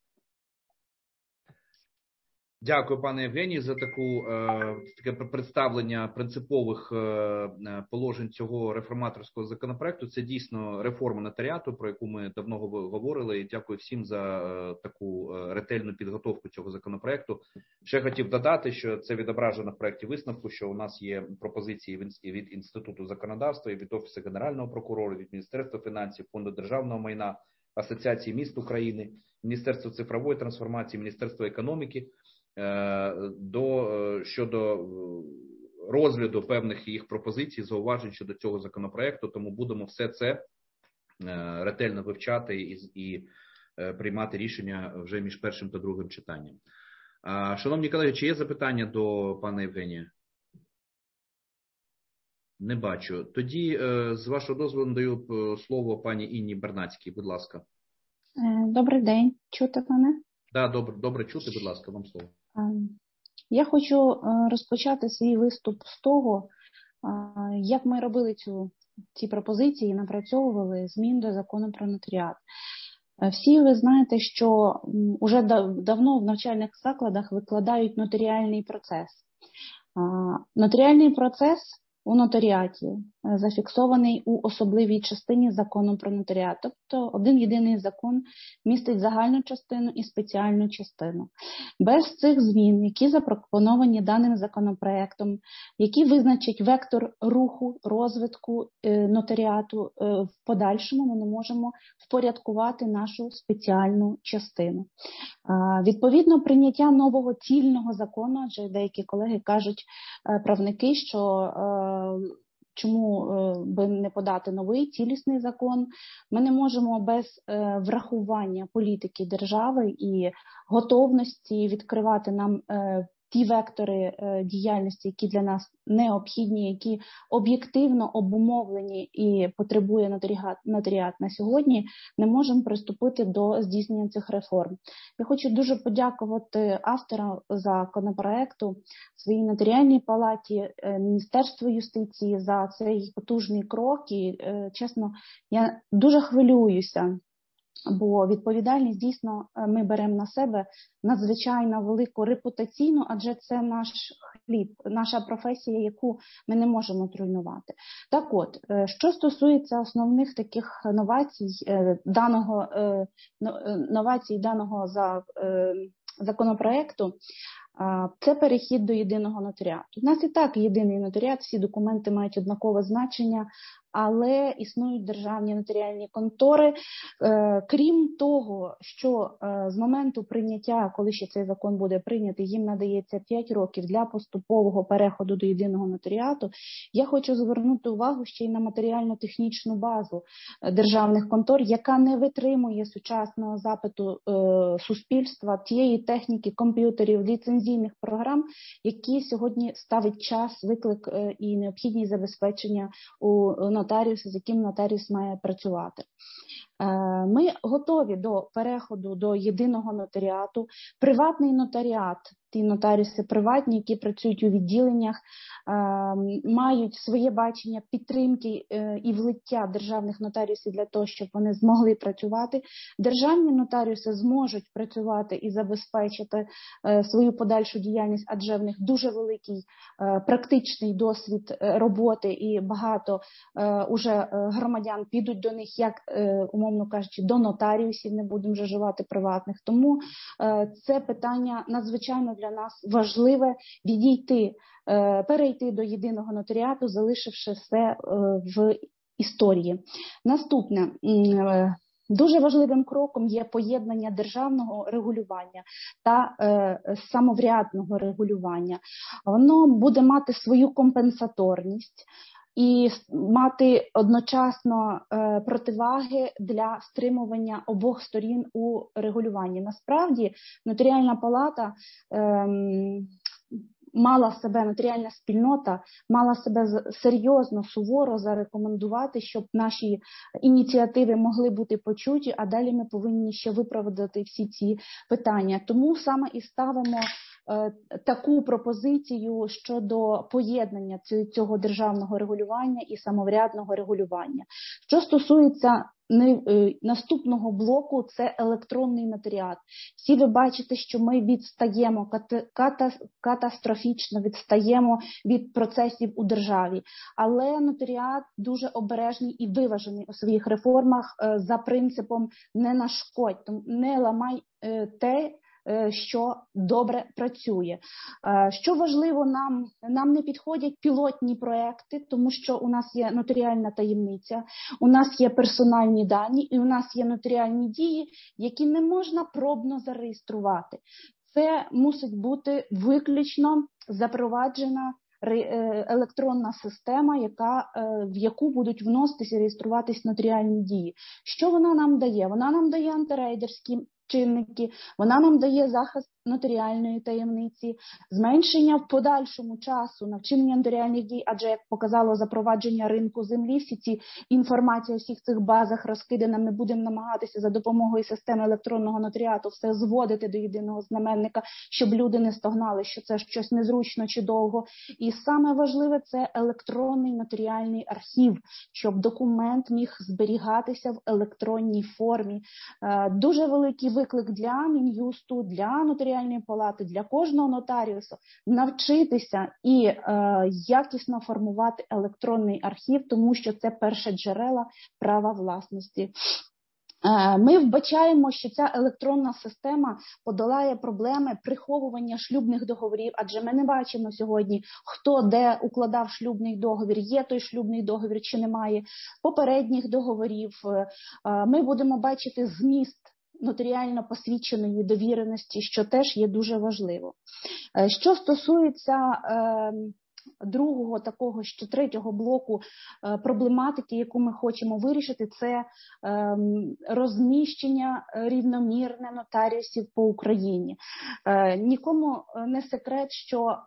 Дякую, пане Євгеній, за таке представлення принципових положень цього реформаторського законопроекту. Це дійсно реформа нотаріату, про яку ми давно говорили. І дякую всім за таку ретельну підготовку цього законопроекту. Ще хотів додати, що це відображено в проекті висновку, що у нас є пропозиції від Інституту законодавства, від Офісу Генерального прокурора, від Міністерства фінансів, Фонду державного майна, Асоціації міст України, Міністерства цифрової трансформації, Міністерства економіки, щодо розгляду певних їх пропозицій, зауважень щодо цього законопроекту, тому будемо все це ретельно вивчати і приймати рішення вже між першим та другим читанням. Шановні колеги, чи є запитання до пана Євгенія? Не бачу. Тоді, з вашого дозволу, даю слово пані Інні Бернацькій, будь ласка. Добрий день. Чути мене? Так, добре чути, будь ласка, вам слово. Я хочу розпочати свій виступ з того, як ми робили ці пропозиції, напрацьовували змін до закону про нотаріат. Всі ви знаєте, що вже давно в навчальних закладах викладають нотаріальний процес. Нотаріальний процес у нотаріаті зафіксований у особливій частині закону про нотаріат. Тобто один єдиний закон містить загальну частину і спеціальну частину. Без цих змін, які запропоновані даним законопроектом, які визначать вектор руху, розвитку нотаріату, в подальшому ми не можемо впорядкувати нашу спеціальну частину. Відповідно, прийняття нового цільного закону, адже деякі колеги кажуть, правники, що чому би не подати новий цілісний закон, ми не можемо без врахування політики держави і готовності відкривати нам ті вектори діяльності, які для нас необхідні, які об'єктивно обумовлені і потребує нотаріат на сьогодні, не можемо приступити до здійснення цих реформ. Я хочу дуже подякувати авторам законопроекту, своїй нотаріальній палаті, Міністерству юстиції за цей потужний крок і, чесно, я дуже хвилююся, бо відповідальність дійсно ми беремо на себе надзвичайно велику репутаційну, адже це наш хліб, наша професія, яку ми не можемо зруйнувати. Так от, що стосується основних таких новацій даного законопроекту, це перехід до єдиного нотаріату. У нас і так єдиний нотаріат, всі документи мають однакове значення, але існують державні нотаріальні контори. Крім того, що з моменту прийняття, коли ще цей закон буде прийнятий, їм надається 5 років для поступового переходу до єдиного нотаріату, я хочу звернути увагу ще й на матеріально-технічну базу державних контор, яка не витримує сучасного запиту суспільства, тієї техніки, комп'ютерів, ліцензійних програм, які сьогодні ставить час, виклик і необхідність забезпечення у нотаріуса, з яким нотаріус має працювати. Ми готові до переходу до єдиного нотаріату. Приватний нотаріат, ті нотаріуси приватні, які працюють у відділеннях, мають своє бачення підтримки і влиття державних нотаріусів для того, щоб вони змогли працювати. Державні нотаріуси зможуть працювати і забезпечити свою подальшу діяльність, адже в них дуже великий практичний досвід роботи і багато уже громадян підуть до них, як, умовно кажучи, до нотаріусів, не будемо вже вживати приватних. Тому це питання надзвичайно для нас важливе перейти до єдиного нотаріату, залишивши все в історії. Наступне. Дуже важливим кроком є поєднання державного регулювання та самоврядного регулювання. Воно буде мати свою компенсаторність і мати одночасно противаги для стримування обох сторін у регулюванні. Насправді, нотаріальна палата мала себе нотаріальна спільнота, мала себе серйозно, суворо зарекомендувати, щоб наші ініціативи могли бути почуті, а далі ми повинні ще виправдати всі ці питання. Тому саме і ставимо таку пропозицію щодо поєднання цього державного регулювання і самоврядного регулювання. Що стосується наступного блоку, це електронний нотаріат. Всі ви бачите, що ми відстаємо, катастрофічно відстаємо від процесів у державі. Але нотаріат дуже обережний і виважений у своїх реформах за принципом «не нашкодь», не ламай те, що добре працює. Що важливо, нам не підходять пілотні проекти, тому що у нас є нотаріальна таємниця, у нас є персональні дані і у нас є нотаріальні дії, які не можна пробно зареєструвати. Це мусить бути виключно запроваджена електронна система, в яку будуть вноситися і реєструватись нотаріальні дії. Що вона нам дає? Вона нам дає антирейдерські чинники, вона нам дає захист нотаріальної таємниці, зменшення в подальшому часу на вчинення нотаріальних дій, адже, як показало запровадження ринку землі, всі ці інформації у всіх цих базах розкидана, ми будемо намагатися за допомогою системи електронного нотаріату все зводити до єдиного знаменника, щоб люди не стогнали, що це щось незручно чи довго. І саме важливе – це електронний нотаріальний архів, щоб документ міг зберігатися в електронній формі. Дуже великий виклик для Мін'юсту, для нотаріальної палати, для кожного нотаріуса навчитися і якісно формувати електронний архів, тому що це перше джерела права власності. Ми вбачаємо, що ця електронна система подолає проблеми приховування шлюбних договорів, адже ми не бачимо сьогодні, хто де укладав шлюбний договір, є той шлюбний договір чи немає, попередніх договорів. Ми будемо бачити зміст нотаріально посвідченої довіреності, що теж є дуже важливо. Що стосується другого такого, що третього блоку проблематики, яку ми хочемо вирішити, це розміщення рівномірне нотаріусів по Україні. Нікому не секрет, що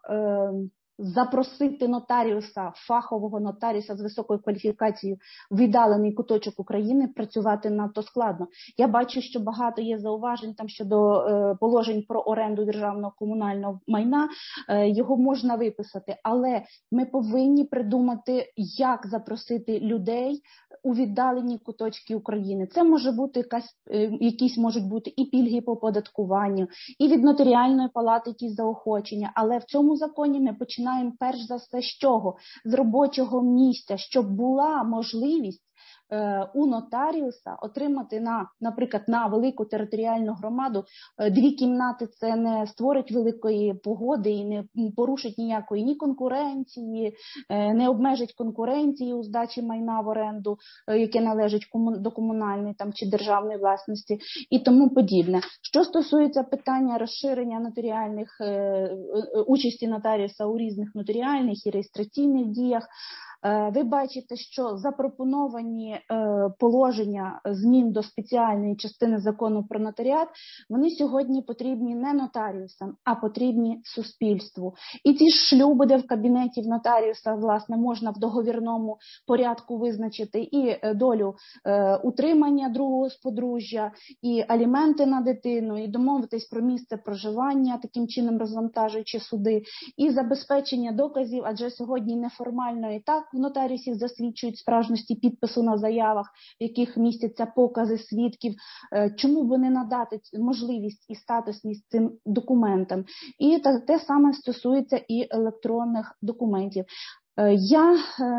запросити нотаріуса, фахового нотаріуса з високою кваліфікацією в віддалений куточок України працювати надто складно. Я бачу, що багато є зауважень там щодо положень про оренду державного комунального майна, його можна виписати, але ми повинні придумати, як запросити людей у віддалені куточки України. Це може бути якісь можуть бути і пільги по оподаткуванню, і від нотаріальної палати якісь заохочення, але в цьому законі ми починаємо перш за все з чого? З робочого місця, щоб була можливість у нотаріуса отримати, наприклад, на велику територіальну громаду 2 кімнати, це не створить великої погоди і не порушить ніякої ні конкуренції, не обмежить конкуренції у здачі майна в оренду, яке належить до комунальної там, чи державної власності і тому подібне. Що стосується питання розширення нотаріальних, участі нотаріуса у різних нотаріальних і реєстраційних діях, ви бачите, що запропоновані положення змін до спеціальної частини закону про нотаріат, вони сьогодні потрібні не нотаріусам, а потрібні суспільству. І ті ж шлюби, де в кабінеті в нотаріуса, власне, можна в договірному порядку визначити і долю утримання другого з подружжя, і аліменти на дитину, і домовитись про місце проживання, таким чином розвантажуючи суди, і забезпечення доказів, адже сьогодні неформально і так в нотаріусів засвідчують справжності підпису на заявах, в яких містяться покази свідків. Чому би не надати можливість і статусність цим документам? І те саме стосується і електронних документів. Я,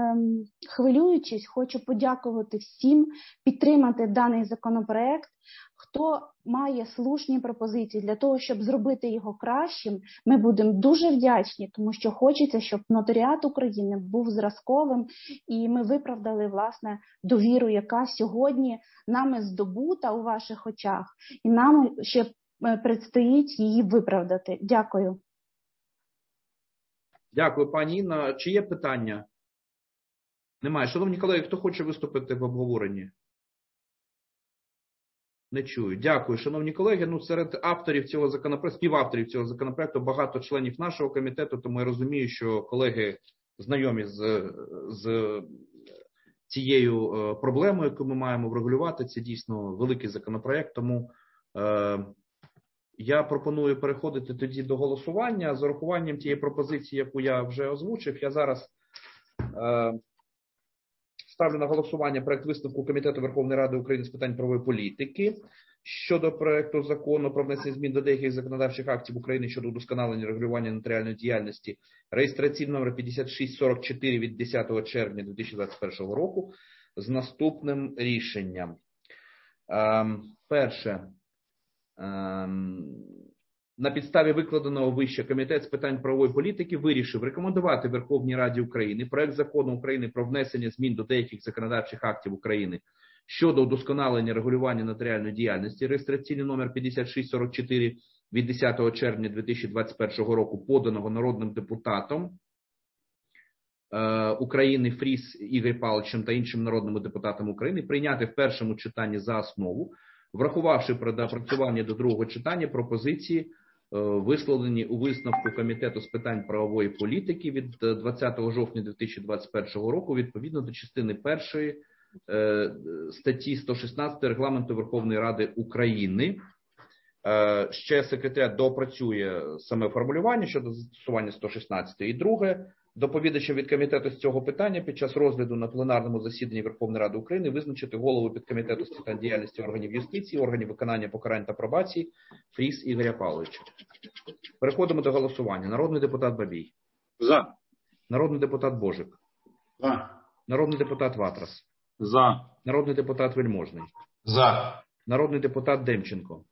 хвилюючись, хочу подякувати всім, підтримати даний законопроект. Хто має слушні пропозиції для того, щоб зробити його кращим, ми будемо дуже вдячні, тому що хочеться, щоб нотаріат України був зразковим, і ми виправдали, власне, довіру, яка сьогодні нами здобута у ваших очах, і нам ще предстоїть її виправдати. Дякую. Дякую, пані Інна. Чи є питання? Немає. Шановні колеги, хто хоче виступити в обговоренні? Не чую. Дякую, шановні колеги. Серед авторів цього законопроекту, співавторів цього законопроекту багато членів нашого комітету, тому я розумію, що колеги знайомі з цією проблемою, яку ми маємо врегулювати. Це дійсно великий законопроект, тому я пропоную переходити тоді до голосування. З урахуванням тієї пропозиції, яку я вже озвучив, я зараз ставлю на голосування проект висновку Комітету Верховної Ради України з питань правової політики щодо проекту закону про внесення змін до деяких законодавчих актів України щодо удосконалення регулювання нотаріальної діяльності, реєстраційний номер 5644 від 10 червня 2021 року з наступним рішенням. Перше. На підставі викладеного вище Комітет з питань правової політики вирішив рекомендувати Верховній Раді України проект закону України про внесення змін до деяких законодавчих актів України щодо удосконалення регулювання нотаріальної діяльності, реєстраційний номер 5644 від 10 червня 2021 року, поданого народним депутатом України Фріс Ігор Павловичем та іншими народними депутатами України, прийняти в першому читанні за основу, врахувавши при доопрацюванні до другого читання пропозиції, висловлені у висновку Комітету з питань правової політики від 20 жовтня 2021 року, відповідно до частини 1 статті 116 Регламенту Верховної Ради України. Ще секретаріат доопрацює саме формулювання щодо застосування 116. І друге, доповідачем від комітету з цього питання під час розгляду на пленарному засіданні Верховної Ради України визначити голову підкомітету з питань діяльності органів юстиції, органів виконання покарань та пробації Фріс Ігоря Павловича. Переходимо до голосування. Народний депутат Бабій. За. Народний депутат Божик. За. Народний депутат Ватрас. За. Народний депутат Вельможний. За. Народний депутат Демченко.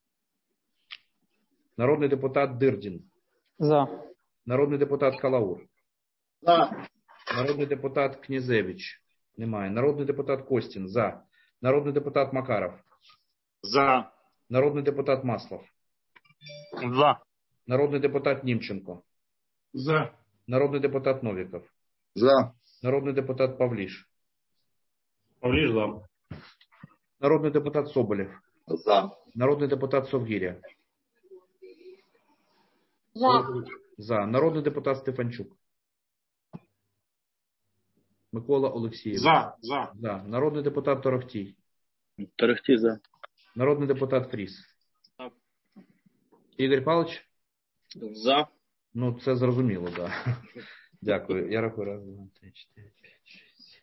Народний депутат Дирдін. За. Народний депутат Калаур. За. Народний депутат Князевич. Немає. Народний депутат Костін. За. Народний депутат Макаров. За. Народний депутат Маслов. За. Народний депутат Німченко. За. Народний депутат Новіков. За. Народний депутат Павліш. Павліш за. Народний депутат Соболєв. За. Народний депутат Совгиря. За. За. Народний депутат Стефанчук. Микола Олексійович. За. За. Народний депутат Торохтій. Торохтій за. Народний депутат Фріс. Ігор Павлович? За. Це зрозуміло, так. Да. Дякую. Я рахую. 1, 2, 3, 4, 5, 6,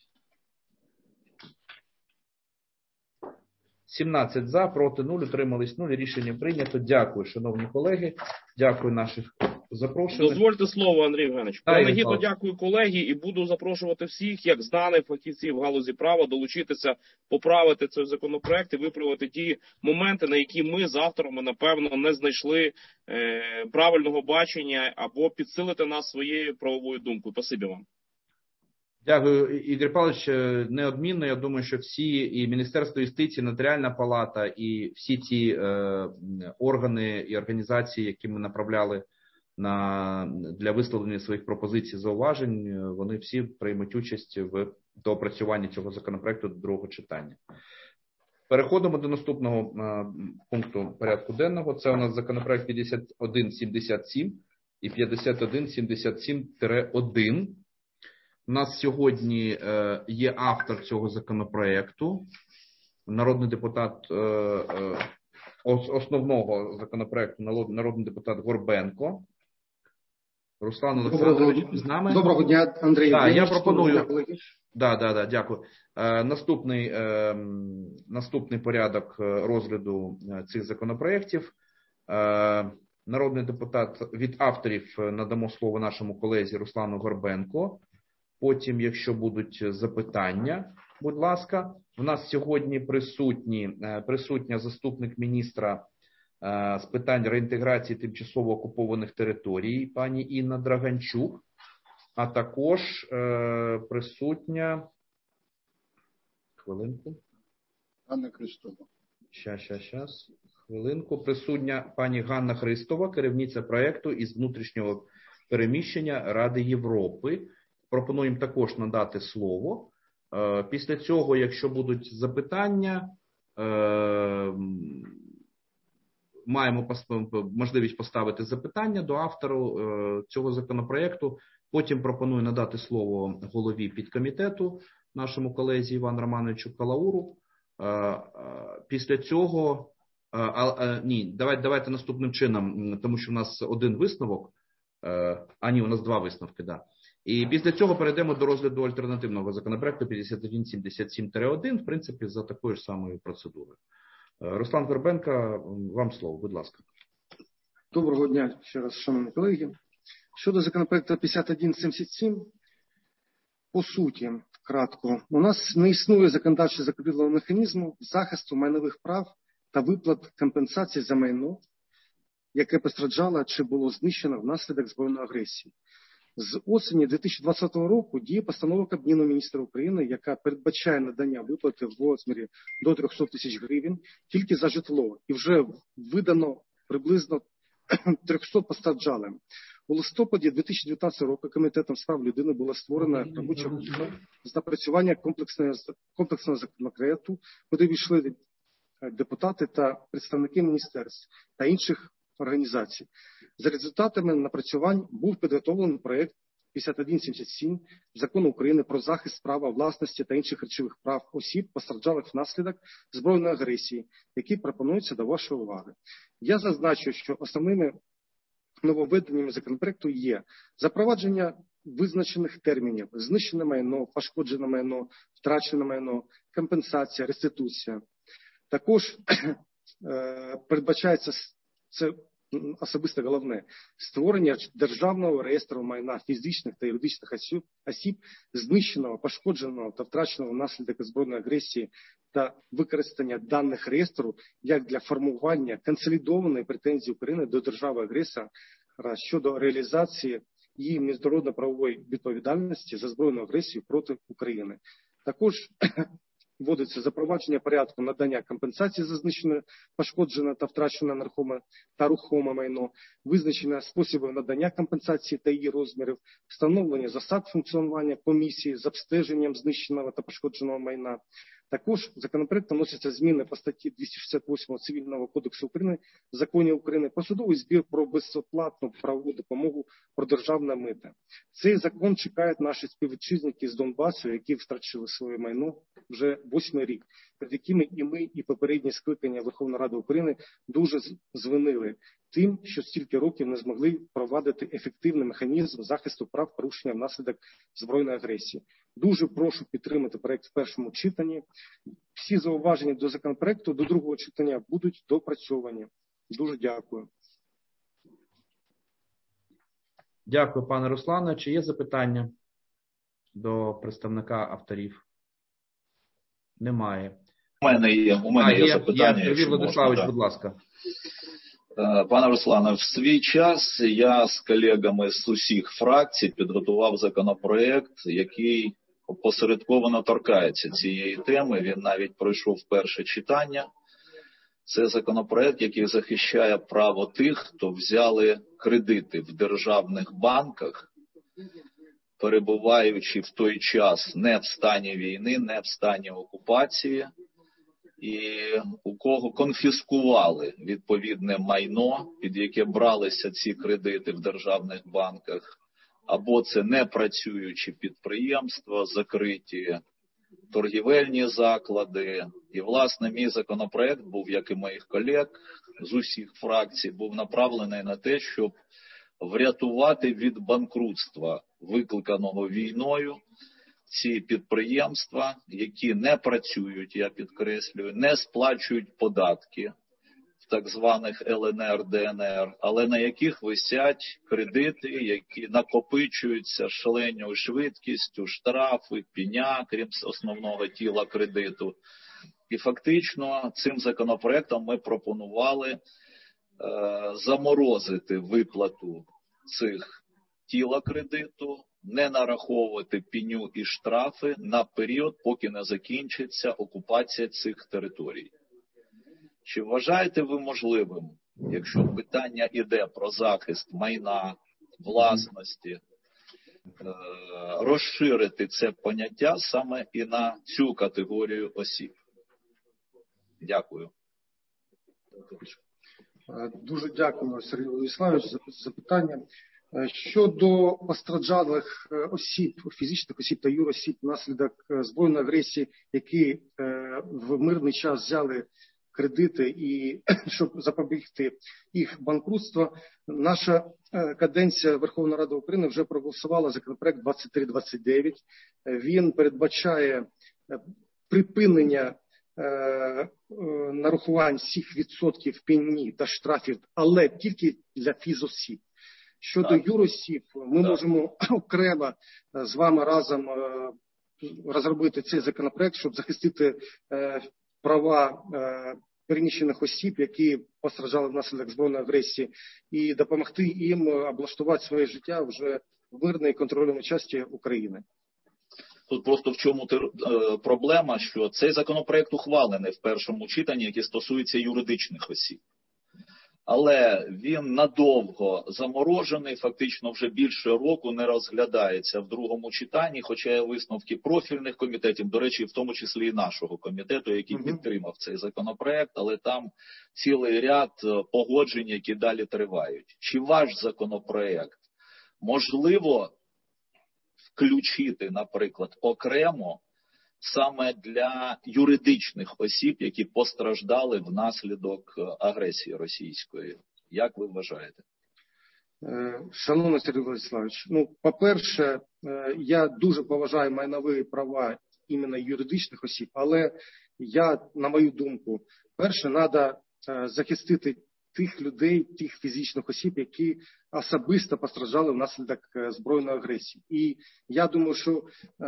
7. 17 за, проти 0, утримались 0. Рішення прийнято. Дякую, шановні колеги. Дякую наших запрошених. Дозвольте слово, Андрій Євгенович. Принагідно дякую колеги і буду запрошувати всіх, як знаних фахівців в галузі права, долучитися, поправити цей законопроект і виправити ті моменти, на які ми з авторами, напевно, не знайшли правильного бачення або підсилити нас своєю правовою думкою. Спасибі вам. Дякую, Ігор Павлович. Неодмінно, я думаю, що всі, і Міністерство юстиції, Нотаріальна палата, і всі ті органи і організації, які ми направляли для висловлення своїх пропозицій, зауважень, вони всі приймуть участь в доопрацюванні цього законопроекту до другого читання. Переходимо до наступного пункту порядку денного. Це у нас законопроект 5177 і 5177-1. У нас сьогодні є автор цього законопроекту, народний депутат основного законопроекту, народний депутат Горбенко. Руслан Олександрович з нами. Доброго дня, Андрій. Я пропоную. Дякую. Наступний порядок розгляду цих законопроєктів. Народний депутат від авторів надамо слово нашому колезі Руслану Горбенко. Потім, якщо будуть запитання, будь ласка. У нас сьогодні присутня заступник міністра з питань реінтеграції тимчасово окупованих територій пані Інна Драганчук, а також присутня Ганна Христова. Присутня пані Ганна Христова, керівниця проєкту із внутрішнього переміщення Ради Європи. Пропонуємо також надати слово. Після цього, якщо будуть запитання, маємо можливість поставити запитання до автору цього законопроекту. Потім пропоную надати слово голові підкомітету, нашому колезі Івану Романовичу Калауру. Після цього, давайте наступним чином, тому що в нас один висновок, у нас два висновки, да. І після цього перейдемо до розгляду альтернативного законопроекту 5177-1, в принципі, за такою ж самою процедурою. Руслан Вербенко, вам слово, будь ласка. Доброго дня ще раз, шановні колеги. Щодо законопроекту 5177, по суті, кратко, у нас не існує законодавчо закріпленого механізму захисту майнових прав та виплат компенсацій за майно, яке постраждало чи було знищено внаслідок збройної агресії. З осені 2020 року діє постанова Кабміну міністра України, яка передбачає надання виплати в розмірі до 300 тисяч гривень тільки за житло. І вже видано приблизно 300 постраждалим. У листопаді 2019 року Комітетом з прав людини була створена робоча група з напрацювання комплексного законопроекту, куди війшли депутати та представники міністерств та інших організацій. За результатами напрацювань був підготовлений проєкт 5177 Закону України про захист права власності та інших речових прав осіб, постраждалих внаслідок збройної агресії, який пропонується до вашої уваги. Я зазначу, що основними нововведеннями законопроекту є запровадження визначених термінів: знищене майно, пошкоджене майно, втрачене майно, компенсація, реституція. Також передбачається, це особисто головне, створення державного реєстру майна фізичних та юридичних осіб, знищеного, пошкодженого та втраченого внаслідок збройної агресії, та використання даних реєстру як для формування консолідованої претензії України до держави-агресора щодо реалізації її міжнародно-правової відповідальності за збройну агресію проти України. Також вводиться запровадження порядку надання компенсації за знищене, пошкоджене та втрачене нерухоме та рухоме майно, визначення способів надання компенсації та її розмірів, встановлення засад функціонування комісії з обстеженням знищеного та пошкодженого майна. Також законопроектом вносяться зміни по статті 268 Цивільного кодексу України, Законів України про судовий збір, про безоплатну правову допомогу, про державне мито. Цей закон чекають наші співвітчизники з Донбасу, які втрачили своє майно вже 8-й рік, перед якими і ми, і попередні скликання Верховної Ради України дуже звинили тим, що стільки років не змогли впровадити ефективний механізм захисту прав порушення внаслідок збройної агресії. Дуже прошу підтримати проект в першому читанні. Всі зауваження до законопроекту до другого читання будуть допрацьовані. Дуже дякую. Дякую, пане Руслане. Чи є запитання до представника авторів? Немає. У мене є запитання. Юрій Владиславович, будь ласка. Пане Руслане, в свій час я з колегами з усіх фракцій підготував законопроект, який опосередковано торкається цієї теми. Він навіть пройшов перше читання. Це законопроект, який захищає право тих, хто взяли кредити в державних банках, перебуваючи в той час не в стані війни, не в стані окупації, і у кого конфіскували відповідне майно, під яке бралися ці кредити в державних банках, або це непрацюючі підприємства, закриті торгівельні заклади. І, власне, мій законопроект був, як і моїх колег з усіх фракцій, був направлений на те, щоб врятувати від банкрутства, викликаного війною, ці підприємства, які не працюють, я підкреслюю, не сплачують податки в так званих ЛНР, ДНР, але на яких висять кредити, які накопичуються шаленою швидкістю, штрафи, пеня, крім основного тіла кредиту. І фактично цим законопроектом ми пропонували заморозити виплату цих тіла кредиту, не нараховувати пеню і штрафи на період, поки не закінчиться окупація цих територій. Чи вважаєте ви можливим, якщо питання йде про захист майна, власності, розширити це поняття саме і на цю категорію осіб? Дякую. Дуже дякую, Сергій Владиславович, за запитання. Щодо постраждалих осіб, фізичних осіб та юросіб внаслідок збройної агресії, які в мирний час взяли кредити і щоб запобігти їх банкрутству, наша каденція Верховної Ради України вже проголосувала законопроект 2329. Він передбачає припинення нарахувань всіх відсотків пені та штрафів, але тільки для фізосіб. Щодо юросіб, ми можемо окремо з вами разом розробити цей законопроект, щоб захистити права переміщених осіб, які постраждали внаслідок збройної агресії, і допомогти їм облаштувати своє життя вже в мирній контрольованій частині України. Тут просто в чому проблема, що цей законопроект ухвалений в першому читанні, який стосується юридичних осіб. Але він надовго заморожений, фактично вже більше року не розглядається в другому читанні, хоча є висновки профільних комітетів, до речі, в тому числі і нашого комітету, який підтримав цей законопроект, але там цілий ряд погоджень, які далі тривають. Чи ваш законопроект можливо включити, наприклад, окремо саме для юридичних осіб, які постраждали внаслідок агресії російської? Як ви вважаєте? Шановний Сергій Владиславович, по-перше, я дуже поважаю майнові права іменно юридичних осіб, але на мою думку, перше, треба захистити тих людей, тих фізичних осіб, які особисто постраждали внаслідок збройної агресії. І я думаю, що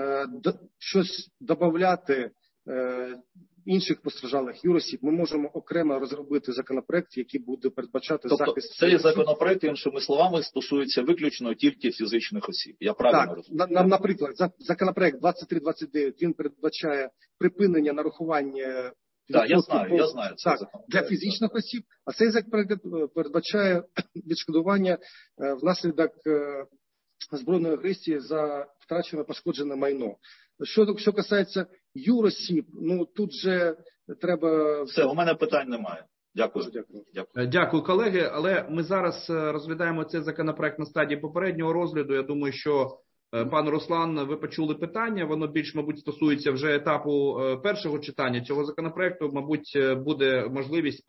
щось додати інших постраждалих юросіб ми можемо окремо розробити законопроект, який буде передбачати захист. Цей законопроект, іншими словами, стосується виключно тільки фізичних осіб. Я правильно розумію? Так, наприклад, законопроект 2329, він передбачає припинення нарахування. Так, я знаю. Для фізичних осіб, а цей законопроект передбачає відшкодування внаслідок збройної агресії за втрачене пошкоджене майно. Що касається юросіб, тут же треба... Все, у мене питань немає. Дякую. Дякую, колеги. Але ми зараз розглядаємо цей законопроект на стадії попереднього розгляду. Я думаю, що пан Руслан, ви почули питання, воно більш, мабуть, стосується вже етапу першого читання цього законопроекту. Мабуть, буде можливість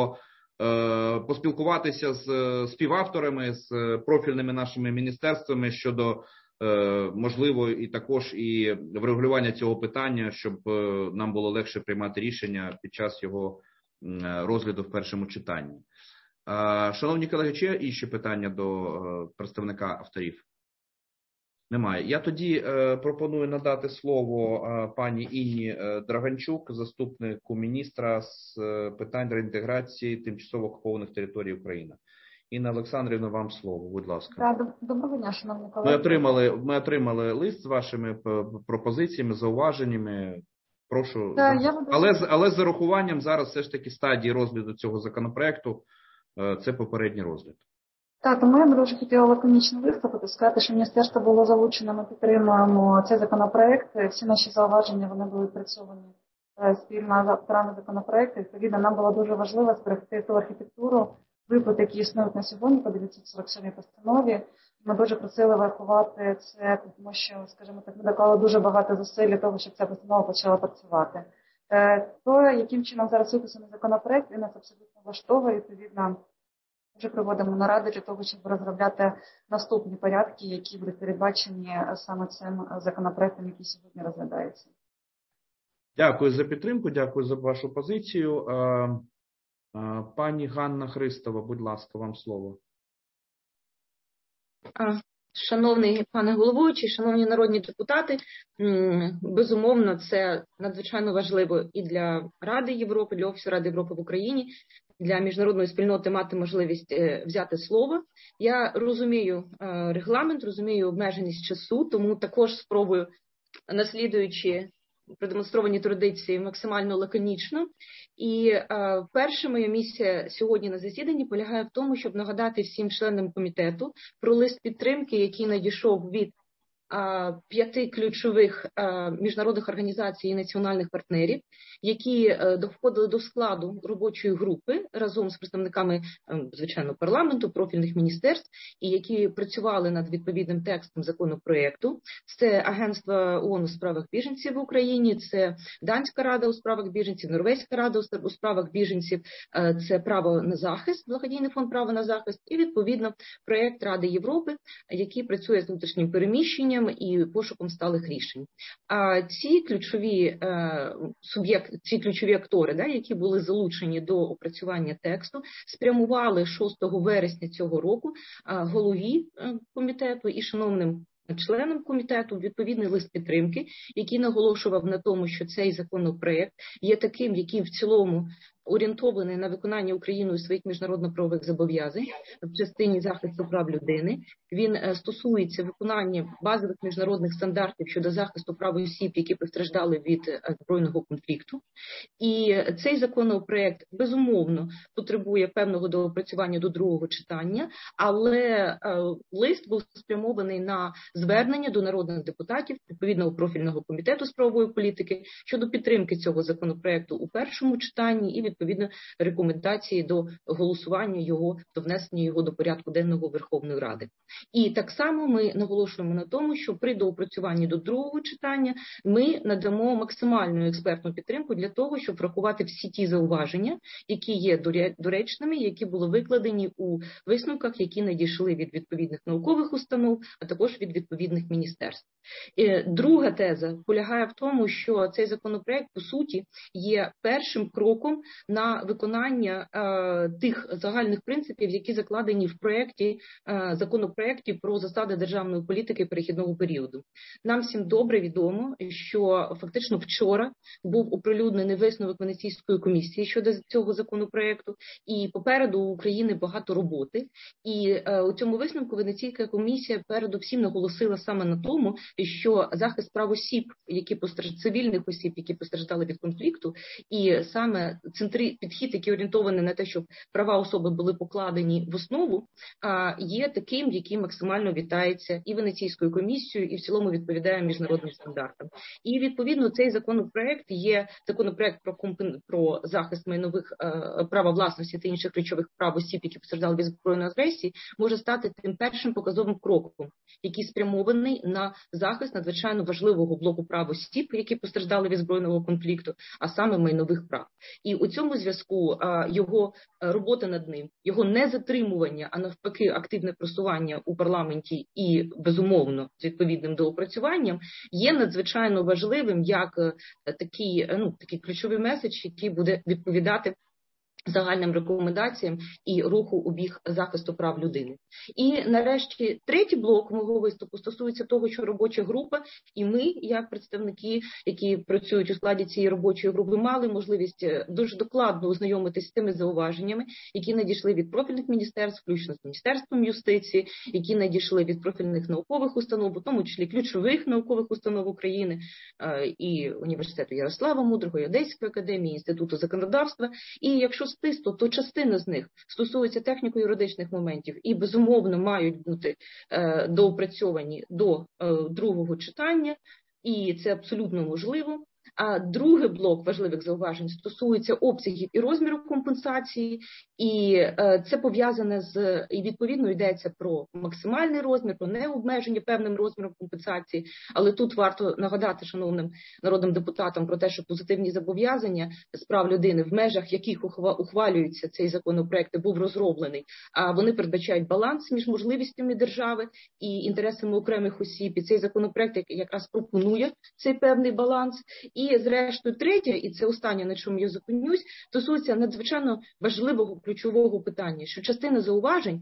поспілкуватися з співавторами, з профільними нашими міністерствами щодо можливо і також і врегулювання цього питання, щоб нам було легше приймати рішення під час його розгляду в першому читанні. Шановні колеги, чи є інші питання до представника авторів? Немає. Я тоді пропоную надати слово пані Інні Драганчук, заступнику міністра з питань реінтеграції тимчасово окупованих територій України. Інна Олександрівна, вам слово, будь ласка. Доброго дня, шановні колеги. Ми отримали лист з вашими пропозиціями, зауваженнями. Прошу. Але з зарахуванням зараз все ж таки стадії розгляду цього законопроекту, це попередній розгляд. Так, тому я дуже хотіла лаконічно виступити, сказати, що міністерство було залучено, ми підтримуємо цей законопроект. Всі наші зауваження, вони були відпрацьовані спільно з авторами законопроекту. Відповідно, нам було дуже важливо зберегти ту архітектуру виплат, які існують на сьогодні по 947 постанові. Ми дуже просили врахувати це, тому що, скажімо так, ми доклали дуже багато зусиль для того, щоб ця постанова почала працювати. То, яким чином зараз виписаний законопроект, він нас абсолютно влаштовує, відповідно, вже проводимо наради для того, щоб розробляти наступні порядки, які будуть передбачені саме цим законопроектом, який сьогодні розглядається. Дякую за підтримку, дякую за вашу позицію. Пані Ганна Христова, будь ласка, вам слово. Шановний пане головуючий, шановні народні депутати, безумовно, це надзвичайно важливо і для Ради Європи, для Офісу Ради Європи в Україні, для міжнародної спільноти мати можливість взяти слово. Я розумію регламент, розумію обмеженість часу, тому також спробую, наслідуючи продемонстровані традиції, максимально лаконічно. І перша моя місія сьогодні на засіданні полягає в тому, щоб нагадати всім членам комітету про лист підтримки, який надійшов від 5 ключових міжнародних організацій і національних партнерів, які входили до складу робочої групи разом з представниками, звичайно, парламенту, профільних міністерств, і які працювали над відповідним текстом законопроекту. Це Агентство ООН у справах біженців в Україні, це Данська рада у справах біженців, Норвезька рада у справах біженців, це право на захист, благодійний фонд право на захист, і, відповідно, проєкт Ради Європи, який працює з внутрішнім переміщенням і пошуком сталих рішень. А ці ключові ці ключові актори, які були залучені до опрацювання тексту, спрямували 6 вересня цього року голові комітету і шановним членам комітету відповідний лист підтримки, який наголошував на тому, що цей законопроект є таким, який в цілому орієнтований на виконання Україною своїх міжнародно-правових зобов'язань в частині захисту прав людини. Він стосується виконання базових міжнародних стандартів щодо захисту прав осіб, які постраждали від збройного конфлікту. І цей законопроект, безумовно, потребує певного доопрацювання до другого читання, але лист був спрямований на звернення до народних депутатів відповідного профільного комітету з правової політики щодо підтримки цього законопроекту у першому читанні і відповідно рекомендації до голосування його, до внесення його до порядку денного Верховної Ради. І так само ми наголошуємо на тому, що при доопрацюванні до другого читання ми надамо максимальну експертну підтримку для того, щоб врахувати всі ті зауваження, які є доречними, які були викладені у висновках, які надійшли від відповідних наукових установ, а також від відповідних міністерств. Друга теза полягає в тому, що цей законопроект, по суті, є першим кроком на виконання тих загальних принципів, які закладені в законопроекті про засади державної політики перехідного періоду. Нам всім добре відомо, що фактично вчора був оприлюднений висновок Венеційської комісії щодо цього законопроекту, і попереду у України багато роботи. І у цьому висновку Венеційська комісія передусім наголосила саме на тому, що захист прав осіб, цивільних осіб, які постраждали від конфлікту, і саме підхід, який орієнтований на те, щоб права особи були покладені в основу, є таким, який максимально вітається і Венеційською комісією, і в цілому відповідає міжнародним стандартам. І відповідно цей законопроект є законопроект про захист майнових права власності та інших речових прав осіб, які постраждали від збройної агресії, може стати тим першим показовим кроком, який спрямований на захист надзвичайно важливого блоку прав осіб, які постраждали від збройного конфлікту, а саме майнових прав. І у цьому зв'язку його робота над ним, його не затримування, а навпаки активне просування у парламенті і, безумовно, з відповідним доопрацюванням є надзвичайно важливим як такий ключовий меседж, який буде відповідати загальним рекомендаціям і руху у бік захисту прав людини. І нарешті третій блок мого виступу стосується того, що робоча група і ми, як представники, які працюють у складі цієї робочої групи, мали можливість дуже докладно ознайомитися з тими зауваженнями, які надійшли від профільних міністерств, включно з Міністерством юстиції, які надійшли від профільних наукових установ, у тому числі ключових наукових установ України, і Університету Ярослава Мудрого, і Одеської академії, Інституту законодавства. І якщо стисло, то частина з них стосується техніко-юридичних моментів і, безумовно, мають бути доопрацьовані до другого читання, і це абсолютно можливо. А другий блок важливих зауважень стосується обсягів і розміру компенсації, і це пов'язане і відповідно йдеться про максимальний розмір, про необмеження певним розміром компенсації, але тут варто нагадати шановним народним депутатам про те, що позитивні зобов'язання з прав людини, в межах яких ухвалюється цей законопроект, був розроблений, а вони передбачають баланс між можливостями держави і інтересами окремих осіб, і цей законопроект якраз пропонує цей певний баланс. І, зрештою, третє, і це останнє, на чому я зупинюсь, стосується надзвичайно важливого ключового питання, що частина зауважень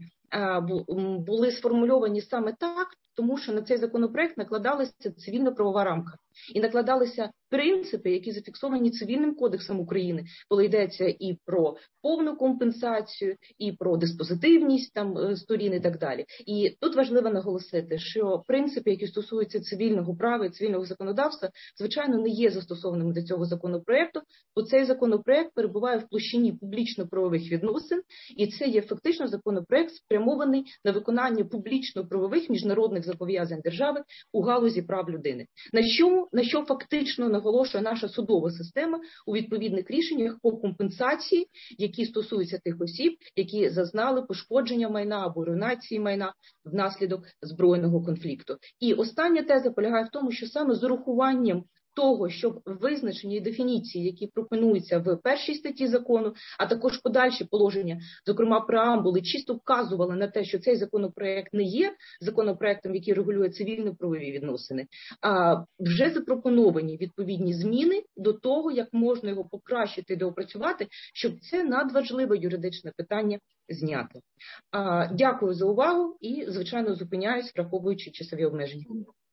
були сформульовані саме так, тому що на цей законопроект накладалася цивільно-правова рамка. І накладалися принципи, які зафіксовані Цивільним кодексом України, коли йдеться і про повну компенсацію, і про диспозитивність сторін і так далі. І тут важливо наголосити, що принципи, які стосуються цивільного права і цивільного законодавства, звичайно, не є застосованими до цього законопроекту, бо цей законопроект перебуває в площині публічно-правових відносин, і це є фактично законопроект спрямований на виконання публічно-правових міжнародних міжнародних зобов'язань держави у галузі прав людини. На що фактично наголошує наша судова система у відповідних рішеннях по компенсації, які стосуються тих осіб, які зазнали пошкодження майна або руйнації майна внаслідок збройного конфлікту. І остання теза полягає в тому, що саме з урахуванням того, щоб визначені дефініції, які пропонуються в першій статті закону, а також подальші положення, зокрема преамбули, чисто вказували на те, що цей законопроект не є законопроектом, який регулює цивільно-правові відносини, а вже запропоновані відповідні зміни до того, як можна його покращити, доопрацювати, щоб це надважливе юридичне питання зняти. Дякую за увагу і, звичайно, зупиняюсь, враховуючи часові обмеження.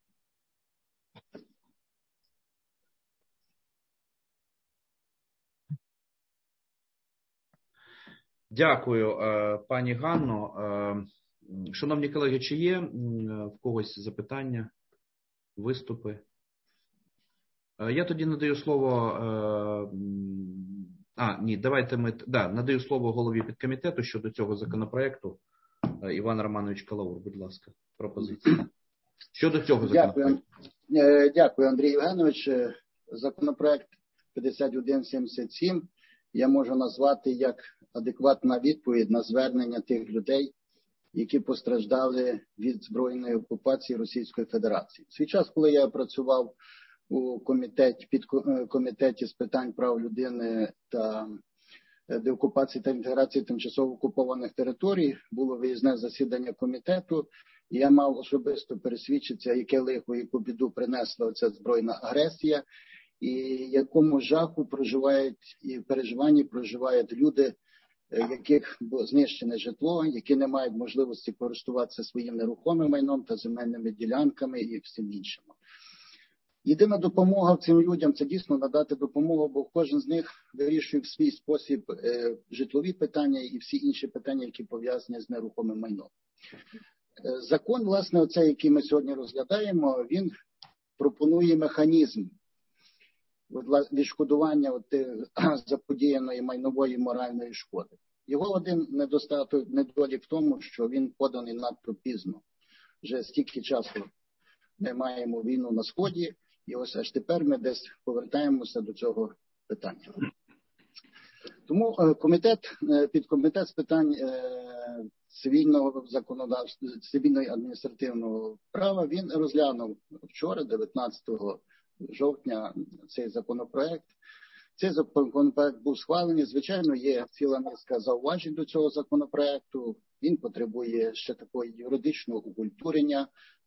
Дякую, пані Ганно. Шановні колеги, чи є в когось запитання, виступи? Я тоді надаю слово... надаю слово голові підкомітету щодо цього законопроекту. Іван Романович Калаур, будь ласка, пропозиція. Щодо цього законопроекту. Дякую, Андрій Євгенович. Законопроект 5177 я можу назвати як адекватна відповідь на звернення тих людей, які постраждали від збройної окупації Російської Федерації. В свій час, коли я працював у комітеті з питань прав людини та деокупації та інтеграції тимчасово окупованих територій, було виїзне засідання комітету, і я мав особисто пересвідчитися, яке лихо, яку біду принесла ця збройна агресія, і якому жаху проживають і в переживанні проживають люди, яких було знищене житло, які не мають можливості користуватися своїм нерухомим майном та земельними ділянками і всім іншим. Єдина допомога цим людям – це дійсно надати допомогу, бо кожен з них вирішує в свій спосіб житлові питання і всі інші питання, які пов'язані з нерухомим майном. Закон, власне, оцей, який ми сьогодні розглядаємо, він пропонує механізм відшкодування заподіяної майнової моральної шкоди. Його один недолік в тому, що він поданий надто пізно. Вже стільки часу ми маємо війну на Сході, і ось аж тепер ми десь повертаємося до цього питання. Тому підкомітет з питань цивільного законодавства, цивільного і адміністративного права, він розглянув вчора, 19 жовтня, цей законопроект. Цей законопроект був схвалений. Звичайно, є ціла низка зауважень до цього законопроекту. Він потребує ще такого юридичного окультурення,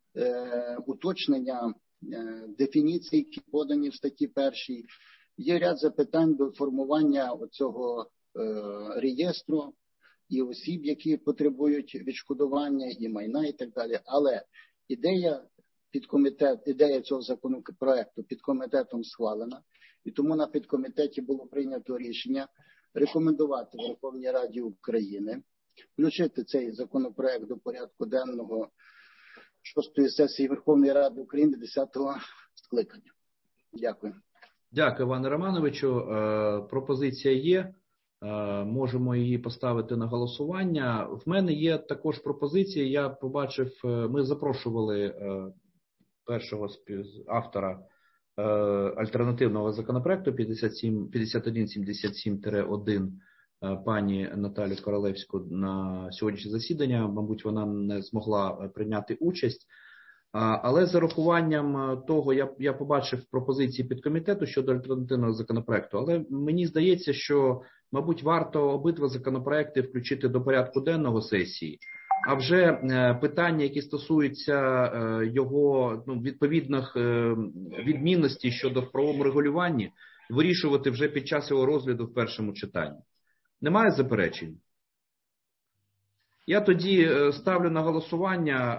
уточнення дефініцій, які подані в статті 1. Є ряд запитань до формування цього реєстру і осіб, які потребують відшкодування, і майна, і так далі. Але ідея цього законопроекту підкомітетом схвалена, і тому на підкомітеті було прийнято рішення рекомендувати Верховній Раді України включити цей законопроект до порядку денного 6-ї сесії Верховної Ради України 10-го скликання. Дякую. Дякую, Іване Романовичу. Пропозиція є. Можемо її поставити на голосування. В мене є також пропозиція. Я побачив, ми запрошували першого автора альтернативного законопроекту 5177-1 пані Наталю Королевську на сьогоднішнє засідання. Мабуть, вона не змогла прийняти участь. Але з урахуванням того, я побачив пропозиції підкомітету щодо альтернативного законопроекту, але мені здається, що, мабуть, варто обидва законопроекти включити до порядку денного сесії, а вже питання, які стосуються його відповідних відмінностей щодо в правовому регулюванні, вирішувати вже під час його розгляду в першому читанні. Немає заперечень? Я тоді ставлю на голосування.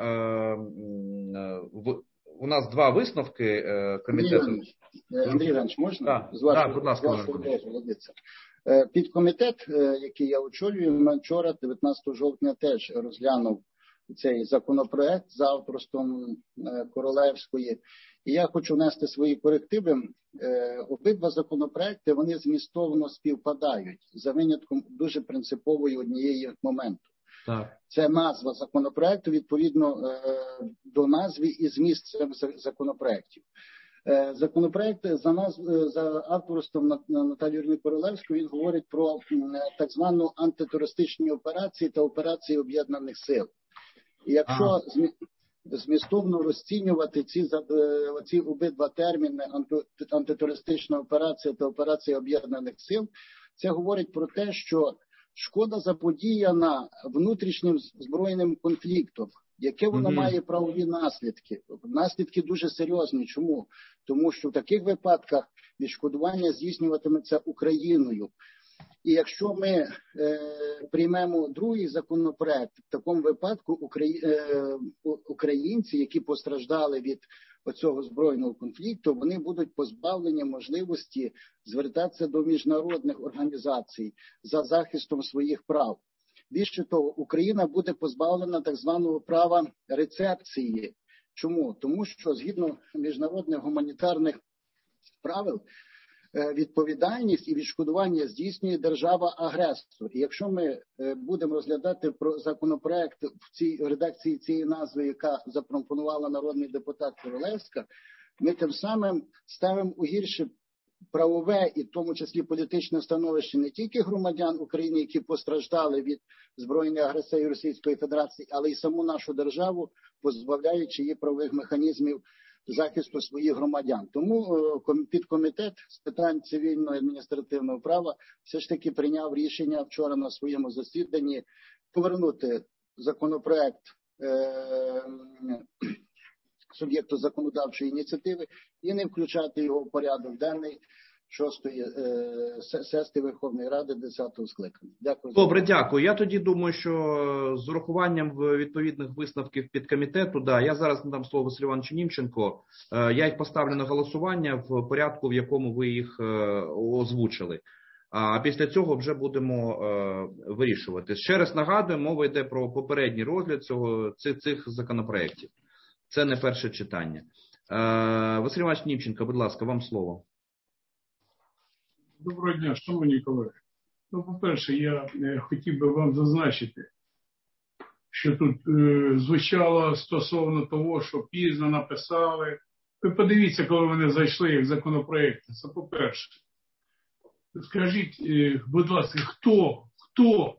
У нас два висновки комітету. Андрій Іванович, можна? Так, будь ласка. Підкомітет, який я очолюю, вчора, 19 жовтня, теж розглянув цей законопроект за авторством Королевської. І я хочу внести свої корективи. Обидва законопроекти, вони змістовно співпадають, за винятком дуже принципової однієї моменту. Так. Це назва законопроекту відповідно до назви і зміст законопроектів. Законопроект за авторством Наталії Юріївни Королевської, він говорить про так звану антитерористичні операції та операції Об'єднаних Сил. І якщо змістовно розцінювати ці обидва терміни антитерористична операція та операція Об'єднаних Сил, це говорить про те, що шкода заподіяна внутрішнім збройним конфліктом, яке воно має правові наслідки. Наслідки дуже серйозні. Чому? Тому що в таких випадках відшкодування здійснюватиметься Україною. І якщо ми приймемо другий законопроект, в такому випадку українці, які постраждали від оцього збройного конфлікту, вони будуть позбавлені можливості звертатися до міжнародних організацій за захистом своїх прав. Більше того, Україна буде позбавлена так званого права рецепції. Чому? Тому що згідно міжнародних гуманітарних правил відповідальність і відшкодування здійснює держава-агресор. І якщо ми будемо розглядати про законопроект в цій редакції цієї назви, яка запропонувала народний депутат Королевська, ми тим самим ставимо у гірше правове і в тому числі політичне становище не тільки громадян України, які постраждали від збройної агресії Російської Федерації, але й саму нашу державу, позбавляючи її правових механізмів захисту своїх громадян. Тому підкомітет з питань цивільного і адміністративного права все ж таки прийняв рішення вчора на своєму засіданні повернути законопроект суб'єкту законодавчої ініціативи і не включати його в порядок денний 6-ї сесії Верховної Ради 10-го скликання. Дякую. Добре, дякую. Я тоді думаю, що з урахуванням відповідних висновків підкомітету, я зараз надам слово Василю Івановичу Німченко, я їх поставлю на голосування в порядку, в якому ви їх озвучили. А після цього вже будемо вирішувати. Ще раз нагадую, мова йде про попередній розгляд цих законопроєктів. Це не перше читання. Василь Іванович Німченко, будь ласка, вам слово. Доброго дня, шановні колеги. По-перше, я хотів би вам зазначити, що тут звучало стосовно того, що пізно написали. Ви подивіться, коли вони зайшли як законопроекти. Це по-перше. Скажіть, будь ласка, хто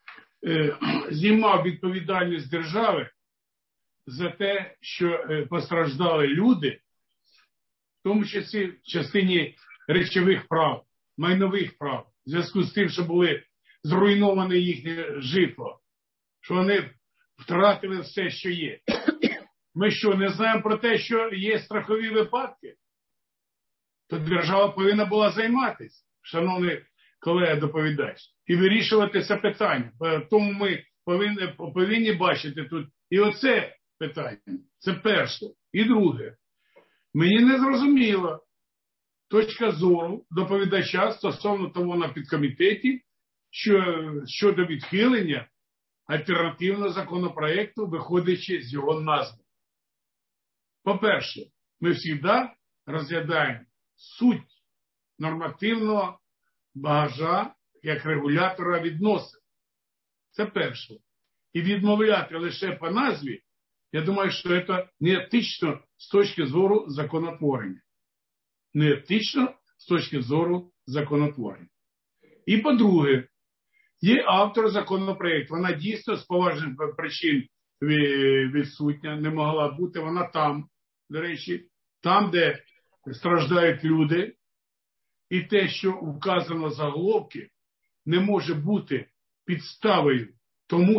знімав відповідальність держави за те, що постраждали люди, в тому числі в частині речових прав, майнових прав, в зв'язку з тим, що були зруйноване їхнє житло, що вони втратили все, що є. Ми що, не знаємо про те, що є страхові випадки? То держава повинна була займатися, шановний колега-доповідач, і вирішувати це питання. Тому ми повинні бачити тут і оце питання. Це перше. І друге. Мені не зрозуміло точка зору доповідача стосовно того на підкомітеті, що щодо відхилення альтернативного законопроекту, виходячи з його назви. По-перше, ми завжди розглядаємо суть нормативного багажа як регулятора відносин. Це перше. І відмовляти лише по назві, я думаю, що це неетично з точки зору законотворення. Неетично з точки зору законотворення. І по-друге, є автор законопроекту. Вона дійсно з поважних причин відсутня, не могла бути. Вона там, до речі, там, де страждають люди. І те, що вказано в заголовки, не може бути підставою, тому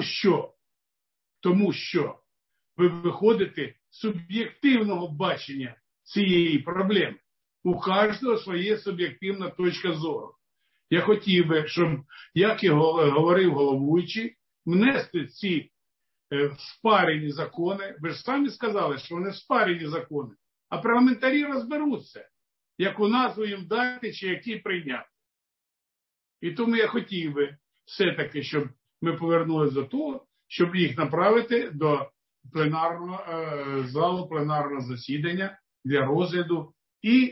що ви виходите з суб'єктивного бачення цієї проблеми. У кожного своє суб'єктивна точка зору. Я хотів би, щоб, як і говорив головуючий, внести ці спарені закони. Ви ж самі сказали, що вони спарені закони. А парламентарі розберуться, яку назву їм дати чи які прийняти. І тому я хотів би все-таки, щоб ми повернулися до того, щоб їх направити до пленарного залу пленарного засідання для розгляду і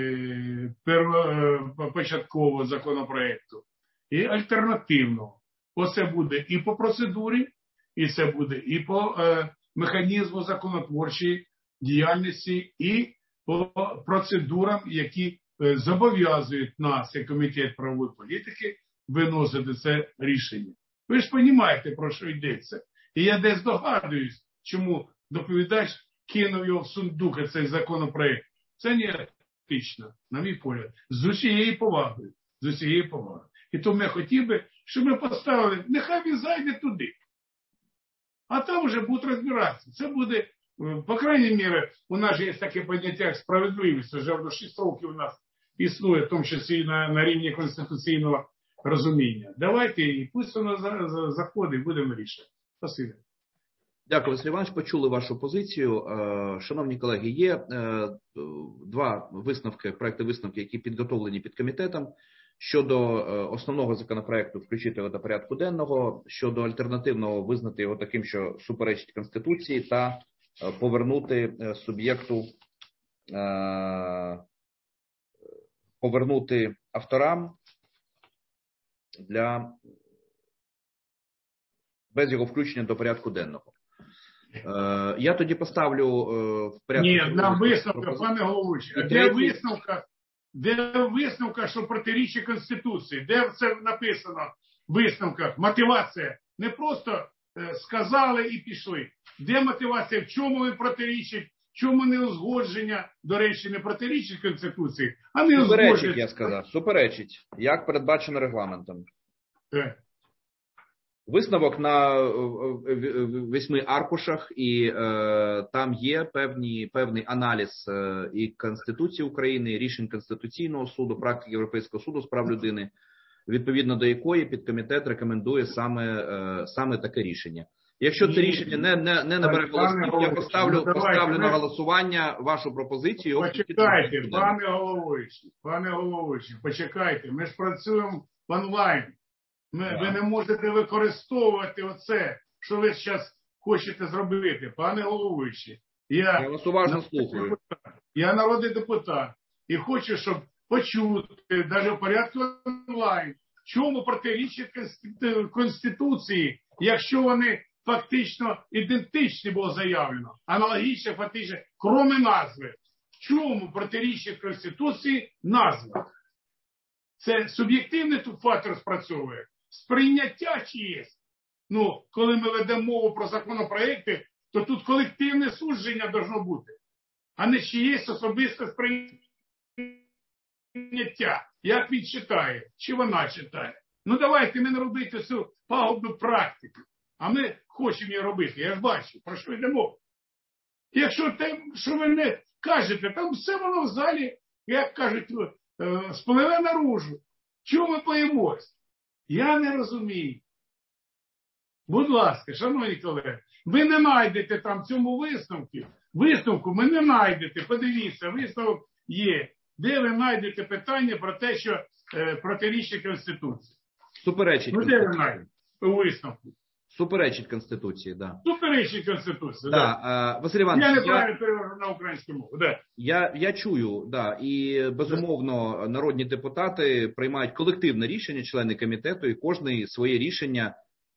початкового законопроекту, і альтернативного. Оце буде і по процедурі, і це буде і по механізму законотворчої діяльності, і по процедурам, які зобов'язують нас, як Комітет правової політики, виносити це рішення. Ви ж розумієте, про що йдеться. І я десь догадуюсь, чому доповідач кинув його в сундук, цей законопроект. Це не етично, на мій погляд, з усією повагою. З усією повагою. І тому я хотів би, щоб ми поставили, нехай він зайде туди. А там вже будуть розбиратися. Це буде, по крайній мірі, у нас же є таке поняття як справедливість. Вже 6 років у нас існує, в тому числі на рівні конституційного розуміння. Давайте, і пусть воно заходить, будемо рішати. Спасибо. Дякую, Василь Іванович. Почули вашу позицію. Шановні колеги, є два висновки, проекти висновки, які підготовлені підкомітетом. Щодо основного законопроекту включити його до порядку денного, щодо альтернативного визнати його таким, що суперечить Конституції, та повернути суб'єкту, повернути авторам без його включення до порядку денного. Я тоді поставлю в порядку... Ні, на висновка, пане головуючий. Де висновка, що протирічить Конституції? Де це написано в висновках? Мотивація. Не просто сказали і пішли. Де мотивація? В чому він протирічить? В чому не узгодження? До речі, не протирічить Конституції, а не узгодження. Суперечить, я сказав. Суперечить. Як передбачено регламентом. Висновок на 8 аркушах, і там є певний аналіз і Конституції України, і рішень Конституційного суду, практики Європейського суду з прав людини, відповідно до якої підкомітет рекомендує саме таке рішення. Якщо це рішення не набере голосів, я поставлю на голосування вашу пропозицію. Почекайте, пане головуючий, почекайте, ми ж працюємо онлайн. Ви не можете використовувати оце, що ви зараз хочете зробити. Пане головуючий, я вас уважно слухаю. Я народний депутат і хочу, щоб почути, навіть в порядку онлайн, в чому протирічить Конституції, якщо вони фактично ідентичні було заявлено, аналогічно фактично, крім назви. В чому протирічить Конституції назва? Це суб'єктивний тут фактор спрацьовує. Сприйняття чиєсь. Ну, коли ми ведемо мову про законопроекти, то тут колективне судження должно бути, а не чиєсь особисте сприйняття. Як він читає, чи вона читає. Ну давайте не робити цю пагубну практику. А ми хочемо її робити. Я ж бачу, про що йдемо. Якщо те, що ви не кажете, там все воно в залі, як кажуть, спливе наружу. Чому ми боїмось? Я не розумію. Будь ласка, шановні колеги, ви не знайдете там в цьому висновку ви не знайдете, подивіться, висновок є. Де ви знайдете питання про те, що протирічить Конституції? Суперечить. Ну, де ви знайдете у висновку? Суперечить Конституції, так. Да. Суперечить Конституції, так. Да. Василь Іванович, я неправильно перевожу на українську мову. Да. Я чую, да, і безумовно народні депутати приймають колективне рішення, члени комітету, і кожне своє рішення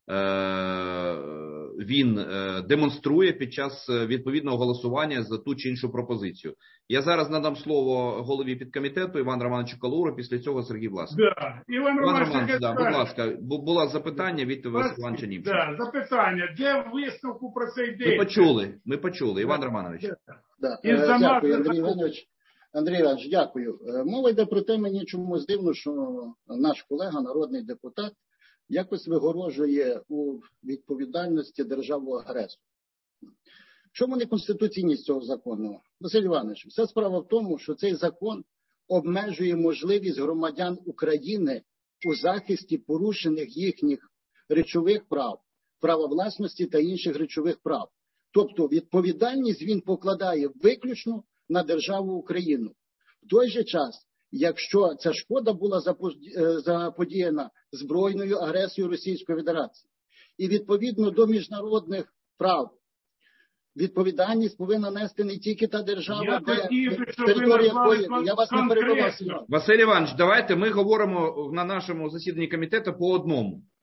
він демонструє під час відповідного голосування за ту чи іншу пропозицію. Я зараз надам слово голові підкомітету Івану Романовичу Калуру, після цього Сергій Власов. Да. Іван Романович, да, будь ласка, було запитання від Василя Івановича Німченка. Да, запитання, де в висновку про це йде? Ми почули, Іван Романович. Да. Дякую, Андрій Іванович. Андрій Іванович, дякую. Мова йде про те, мені чомусь дивно, що наш колега, народний депутат, якось вигорожує у відповідальності державу-агресора. В чому неконституційність цього закону? Василь Іванович, вся справа в тому, що цей закон обмежує можливість громадян України у захисті порушених їхніх речових прав, права власності та інших речових прав. Тобто відповідальність він покладає виключно на державу Україну. В той же час, якщо ця шкода була заподіяна збройною агресією Російської Федерації. І відповідно до міжнародних прав відповідальність повинна нести не тільки та держава, територія якої... Я вас не перебував. Василь Іванович, давайте ми говоримо на нашому засіданні комітету по одному.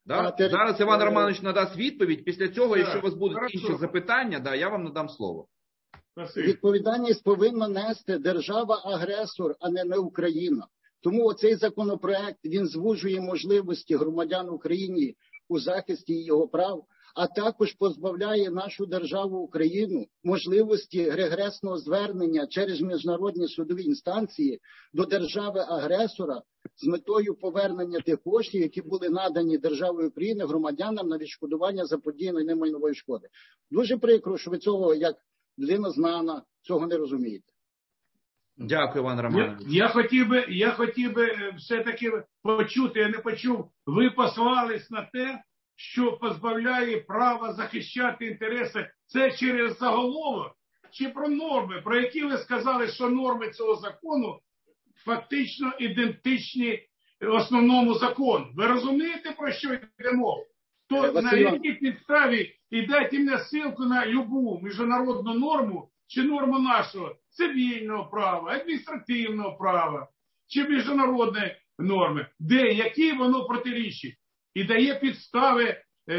Да? Зараз Іван Романович надасть відповідь. Після цього, якщо у вас будуть інші запитання, я вам надам слово. Відповідальність повинна нести держава-агресор, а не Україна. Тому оцей законопроект, він звужує можливості громадян України у захисті його прав, а також позбавляє нашу державу Україну можливості регресного звернення через міжнародні судові інстанції до держави-агресора з метою повернення тих коштів, які були надані державою України громадянам на відшкодування заподіяної ним майнової шкоди. Дуже прикро, що ви цього, як людина знана, цього не розумієте. Дякую, Іван Романович. Я хотів би все-таки почути, я не почув. Ви послались на те, що позбавляє права захищати інтереси. Це через заголовок чи про норми, про які ви сказали, що норми цього закону фактично ідентичні основному закону. Ви розумієте, про що йде мова? То на якій підставі і дайте мені ссылку на любу міжнародну норму чи норму нашого цивільного права, адміністративного права чи міжнародної норми, які воно протирічить і дає підстави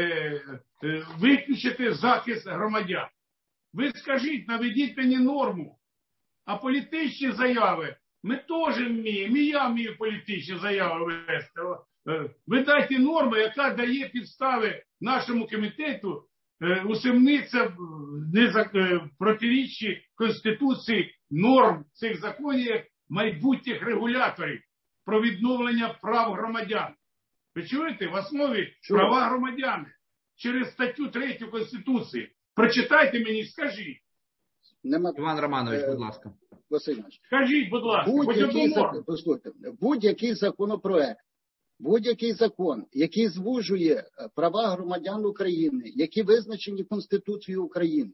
виключити захист громадян. Ви скажіть, наведіть мені норму, а політичні заяви ми теж вміємо, і я вмію політичні заяви вести. Ви дайте норму, яка дає підстави нашому комітету усумнитися в протиріччі Конституції норм цих законів як майбутніх регуляторів про відновлення прав громадян. Ви чуєте? В основі права громадян через статтю 3 Конституції. Прочитайте мені і скажіть. Іван Романович, будь ласка. Василь, скажіть, будь ласка. Будь-який законопроект, будь-який закон, який звужує права громадян України, які визначені Конституцією України,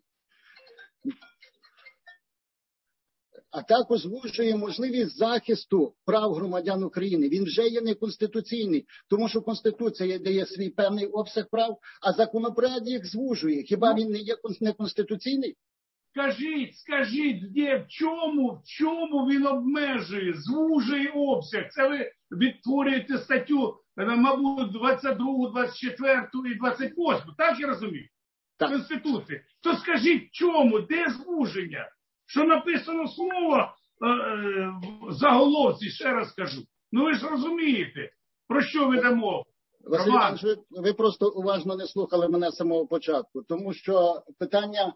а також звужує можливість захисту прав громадян України. Він вже є неконституційний, тому що Конституція дає свій певний обсяг прав, а законопроект їх звужує. Хіба він не є неконституційний? Скажіть, в чому він обмежує, звужує обсяг? Це ви відтворюєте статтю, мабуть, 22, 24 і 28, так я розумію? Так. Конституції. То скажіть, чому, де звуження? Що написано слово в заголовці, ще раз кажу. Ну ви ж розумієте, про що ви дамо? Василь Іванович, ви просто уважно не слухали мене з самого початку, тому що питання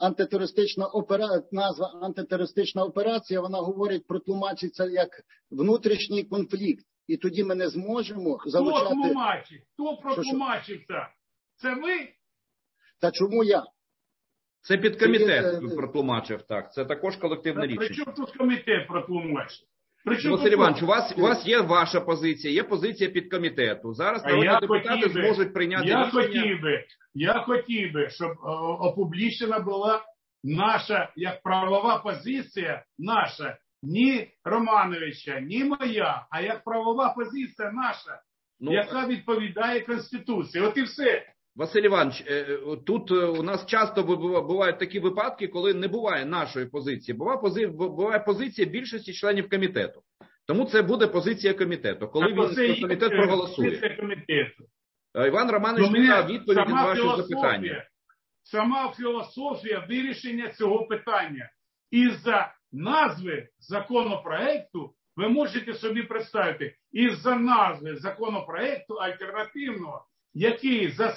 назва антитерористична операція, вона говорить про тлумачиться як внутрішній конфлікт. І тоді ми не зможемо залучати... Хто протлумачився? Це ви? Та чому я? Це підкомітет протлумачив, так. Це також колективне рішення. При чому тут комітет протлумачив? Василь Іванович, у вас є ваша позиція, є позиція підкомітету. Зараз народні депутати зможуть прийняти рішення. Я хотів би, щоб опублічена була наша, як правова позиція, наша, ні Романовича, ні моя, а як правова позиція наша, яка відповідає Конституції. От і все. Василь Іванович, тут у нас часто бувають такі випадки, коли не буває нашої позиції. Буває позиція більшості членів комітету. Тому це буде позиція комітету, коли комітет проголосує. Іван Романович дав відповідь на ваші запитання. Сама філософія вирішення цього питання. Із-за назви законопроекту, ви можете собі представити, із-за назви законопроекту альтернативного, який за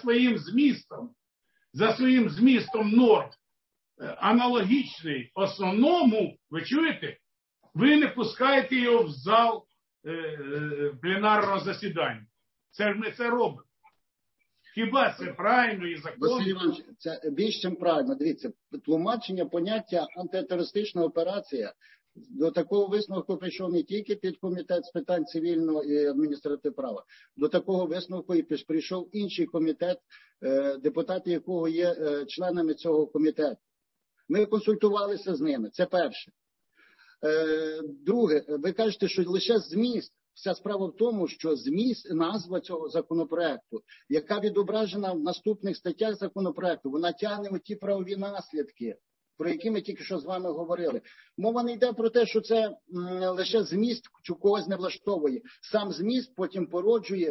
своїм змістом норм аналогічний основному, ви чуєте, ви не пускаєте його в зал пленарного засідання. Це ж ми це робимо. Хіба це правильно і законно? Василь Іванович, це більш ніж правильно. Дивіться, тлумачення поняття антитерористична операція. До такого висновку прийшов не тільки підкомітет з питань цивільного і адміністративного права. До такого висновку і прийшов інший комітет, депутати якого є членами цього комітету. Ми консультувалися з ними. Це перше. Друге, ви кажете, що лише зміст. Вся справа в тому, що зміст, назва цього законопроекту, яка відображена в наступних статтях законопроекту, вона тягне ті правові наслідки, про які ми тільки що з вами говорили. Мова не йде про те, що це лише зміст, що когось не влаштовує. Сам зміст потім породжує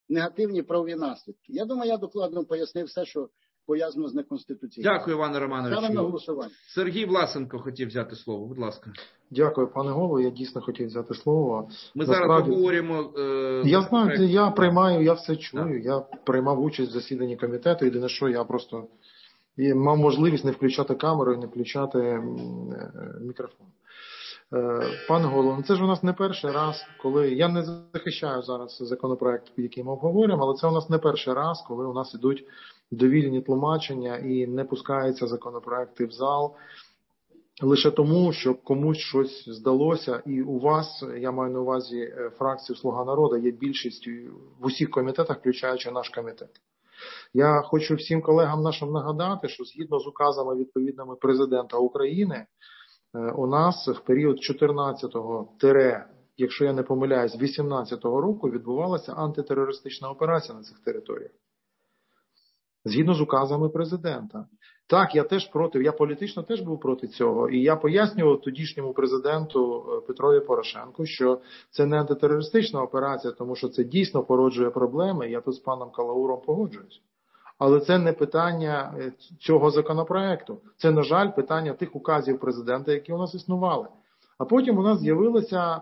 негативні правові наслідки. Я думаю, я докладно пояснив все, що пов'язано з неконституційністю. Дякую, Іване Романовичу. Ставимо на голосування. Сергій Власенко хотів взяти слово. Будь ласка. Дякую, пане голово. Я дійсно хотів взяти слово. Ми зараз обговорюємо... Я знаю, я приймаю, я все чую. Я приймав участь в засіданні комітету. Єдине, що я просто мав можливість не включати камеру і не включати мікрофон. Пане голово, це ж у нас не перший раз, коли... Я не захищаю зараз законопроект, який ми обговорюємо, але це у нас не перший раз, коли у нас ідуть довільні тлумачення і не пускаються законопроекти в зал лише тому, що комусь щось здалося. І у вас, я маю на увазі фракцію «Слуга народу», є більшістю в усіх комітетах, включаючи наш комітет. Я хочу всім колегам нашим нагадати, що згідно з указами відповідними президента України, у нас в період 14-го, якщо я не помиляюсь, 18-го року відбувалася антитерористична операція на цих територіях. Згідно з указами президента. Так, я теж проти, я політично теж був проти цього. І я пояснював тодішньому президенту Петрові Порошенку, що це не антитерористична операція, тому що це дійсно породжує проблеми, я тут з паном Калауром погоджуюсь. Але це не питання цього законопроекту. Це, на жаль, питання тих указів президента, які у нас існували. А потім у нас з'явилася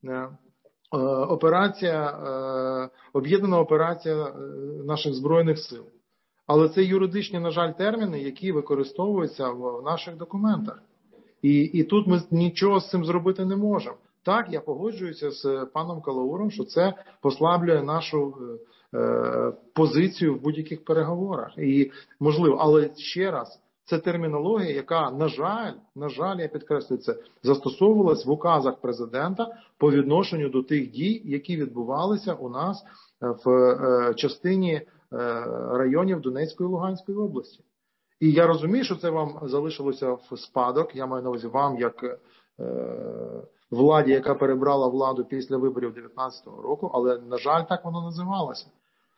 об'єднана операція наших Збройних сил. Але це юридичні, на жаль, терміни, які використовуються в наших документах. І тут ми нічого з цим зробити не можемо. Так, я погоджуюся з паном Калауром, що це послаблює нашу позицію в будь-яких переговорах. І можливо, але ще раз, це термінологія, яка, на жаль, я підкреслюю це, застосовувалась в указах президента по відношенню до тих дій, які відбувалися у нас в частині районів Донецької і Луганської області. І я розумію, що це вам залишилося в спадок, я маю на увазі вам, як владі, яка перебрала владу після виборів 2019 року, але, на жаль, так воно називалося.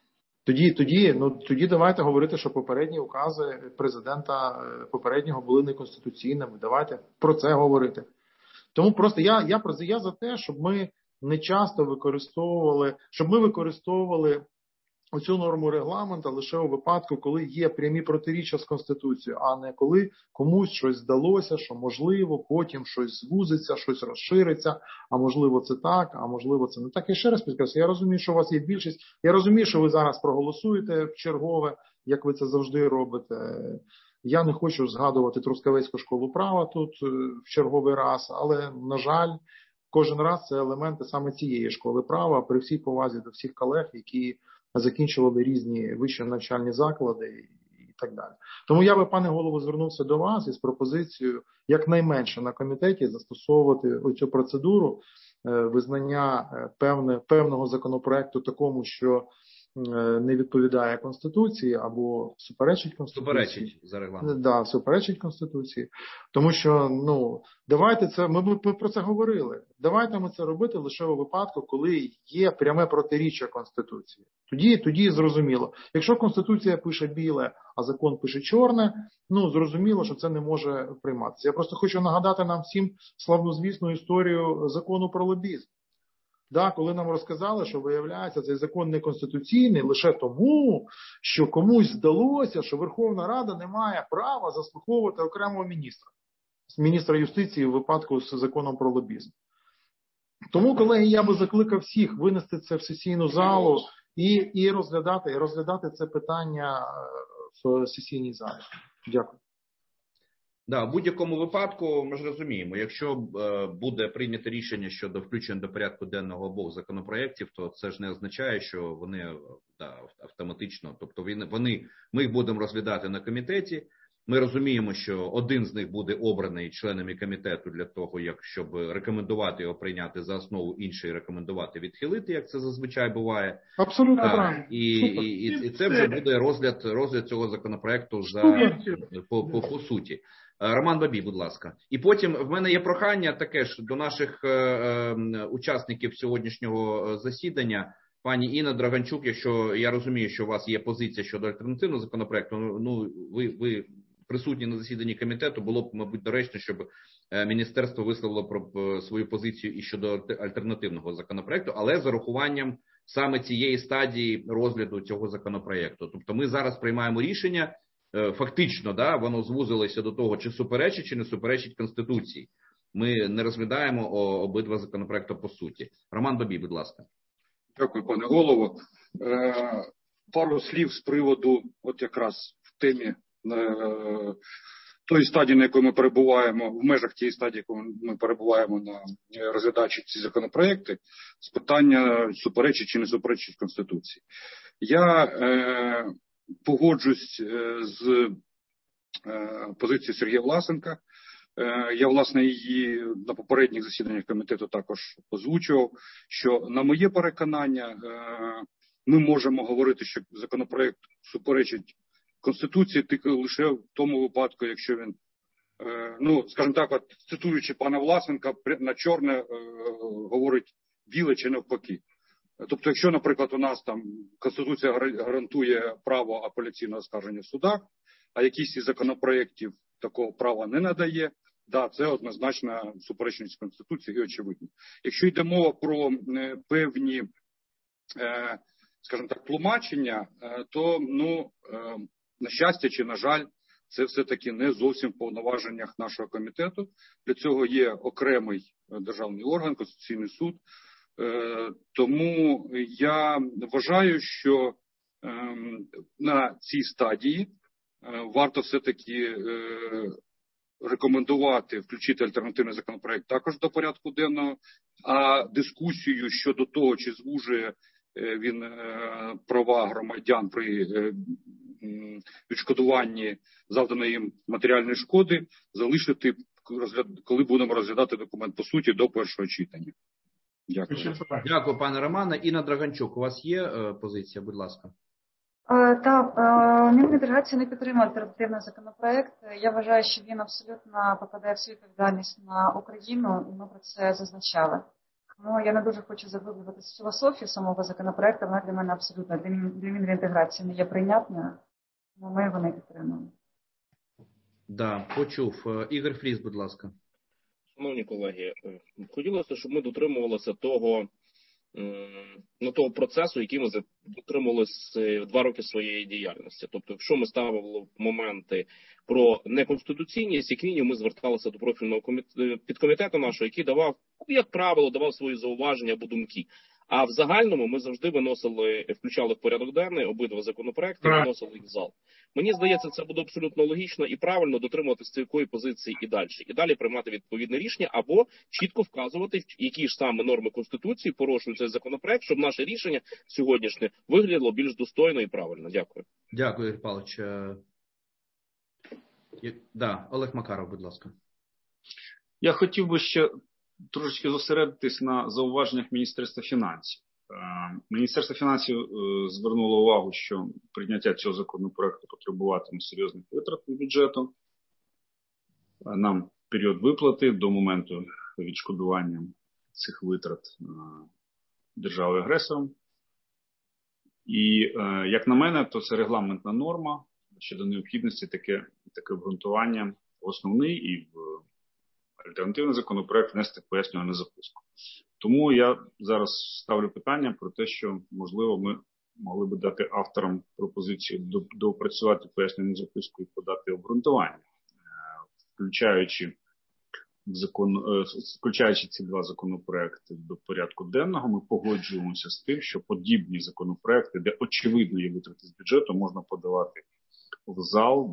Тоді давайте говорити, що попередні укази президента попереднього були неконституційними. Давайте про це говорити. Тому просто я за те, щоб ми не часто використовували оцю норму регламенту лише у випадку, коли є прямі протиріччя з Конституцією, а не коли комусь щось здалося, що можливо потім щось звузиться, щось розшириться, а можливо це так, а можливо це не так. Я ще раз підкреслю, я розумію, що у вас є більшість, я розумію, що ви зараз проголосуєте в чергове, як ви це завжди робите. Я не хочу згадувати Трускавецьку школу права тут в черговий раз, але, на жаль, кожен раз це елементи саме цієї школи права, при всій повазі до всіх колег, які закінчували різні вищі навчальні заклади і так далі. Тому я би, пане голово, звернувся до вас із пропозицією якнайменше на комітеті застосовувати оцю процедуру визнання певного законопроекту такому, що не відповідає Конституції або суперечить Конституції. Суперечить за регламентом. Да, суперечить Конституції. Тому що, давайте це, ми про це говорили. Давайте ми це робити лише у випадку, коли є пряме протиріччя Конституції. Тоді зрозуміло. Якщо Конституція пише біле, а закон пише чорне, зрозуміло, що це не може прийматися. Я просто хочу нагадати нам всім славнозвісну історію закону про лобізм. Коли нам розказали, що, виявляється, цей закон неконституційний лише тому, що комусь здалося, що Верховна Рада не має права заслуховувати окремого міністра юстиції в випадку з законом про лобізм. Тому, колеги, я би закликав всіх винести це в сесійну залу і розглядати це питання в сесійній залі. Дякую. В будь-якому випадку ми ж розуміємо, якщо буде прийнято рішення щодо включення до порядку денного обох законопроєктів, то це ж не означає, що вони автоматично, тобто ми їх будемо розглядати на комітеті. Ми розуміємо, що один з них буде обраний членами комітету для того, щоб рекомендувати його прийняти за основу, інший рекомендувати відхилити, як це зазвичай буває. Абсолютно правильно. І це вже буде розгляд цього законопроекту по суті. Роман Бабій, будь ласка. І потім в мене є прохання таке ж до наших учасників сьогоднішнього засідання. Пані Інна Драганчук, якщо я розумію, що у вас є позиція щодо альтернативного законопроекту, ви присутні на засіданні комітету, було б, мабуть, доречно, щоб міністерство висловило про свою позицію і щодо альтернативного законопроекту, але з урахуванням саме цієї стадії розгляду цього законопроекту. Тобто ми зараз приймаємо рішення, фактично, да, воно звузилося до того, чи суперечить, чи не суперечить Конституції. Ми не розглядаємо обидва законопроекти по суті. Роман Бабій, будь ласка. Дякую, пане голово. Пару слів з приводу, от якраз в темі тої стадії, на якої ми перебуваємо, в межах тієї стадії, якої ми перебуваємо на розглядаючи ці законопроекти, з питання суперечить чи не суперечить Конституції. Я погоджусь з позицією Сергія Власенка. Я, власне, її на попередніх засіданнях комітету також озвучував, що, на моє переконання, ми можемо говорити, що законопроект суперечить Конституції тільки лише в тому випадку, якщо він, ну, скажімо так, от, цитуючи пана Власенка, на чорне говорить біле чи навпаки. Тобто, якщо, наприклад, у нас там Конституція гарантує право апеляційного оскарження в судах, а якийсь із законопроєктів такого права не надає, да, це однозначно суперечність Конституції і очевидно. Якщо йде мова про певні, скажімо так, тлумачення, то, ну, на щастя чи на жаль, це все-таки не зовсім в повноваженнях нашого комітету. Для цього є окремий державний орган, Конституційний суд. Тому я вважаю, що на цій стадії варто все-таки рекомендувати включити альтернативний законопроект також до порядку денного, а дискусію щодо того, чи звужує він права громадян при відшкодуванні завданої їм матеріальної шкоди, залишити, коли будемо розглядати документ по суті до першого читання. Дякую. Дякую, пане Романе. Інна Драганчук, у вас є позиція, будь ласка. Так, Мінінтеграція не підтримує альтернативний законопроект. Я вважаю, що він абсолютно покладає всю відповідальність на Україну, і ми про це зазначали. Ну, я не дуже хочу заглиблюватися в філософію самого законопроекту, вона для мене абсолютно, для Мінінтеграції не є прийнятною, тому ми його не підтримуємо. Да, почув. Ігор Фріс, будь ласка. Шановні колеги, хотілося, щоб ми дотримувалися того процесу, який ми дотримувалися 2 роки своєї діяльності. Тобто, якщо ми ставили моменти про неконституційність, як мінімум ми зверталися до профільного підкомітету нашого, який давав, як правило, давав свої зауваження або думки. А в загальному ми завжди включали в порядок денний обидва законопроекти, виносили їх в зал. Мені здається, це буде абсолютно логічно і правильно дотримуватися такої позиції і далі. І далі приймати відповідне рішення або чітко вказувати, які ж саме норми Конституції порушують цей законопроект, щоб наше рішення сьогоднішнє виглядало більш достойно і правильно. Дякую. Дякую, Ігор Павлович. Да, Олег Макаров, будь ласка. Я хотів би ще трошечки зосередитись на зауваженнях Міністерства фінансів. Міністерство фінансів звернуло увагу, що прийняття цього законопроекту потребуватиме серйозних витрат з бюджету. Нам період виплати до моменту відшкодування цих витрат державою-агресором. І, як на мене, то це регламентна норма щодо необхідності таке обґрунтування в основний і в альтернативний законопроект внести пояснювальну записку. Тому я зараз ставлю питання про те, що, можливо, ми могли би дати авторам пропозицію доопрацювати пояснювальну записку і подати обґрунтування, включаючи ці 2 законопроекти до порядку денного. Ми погоджуємося з тим, що подібні законопроекти, де очевидно є витрати з бюджету, можна подавати в зал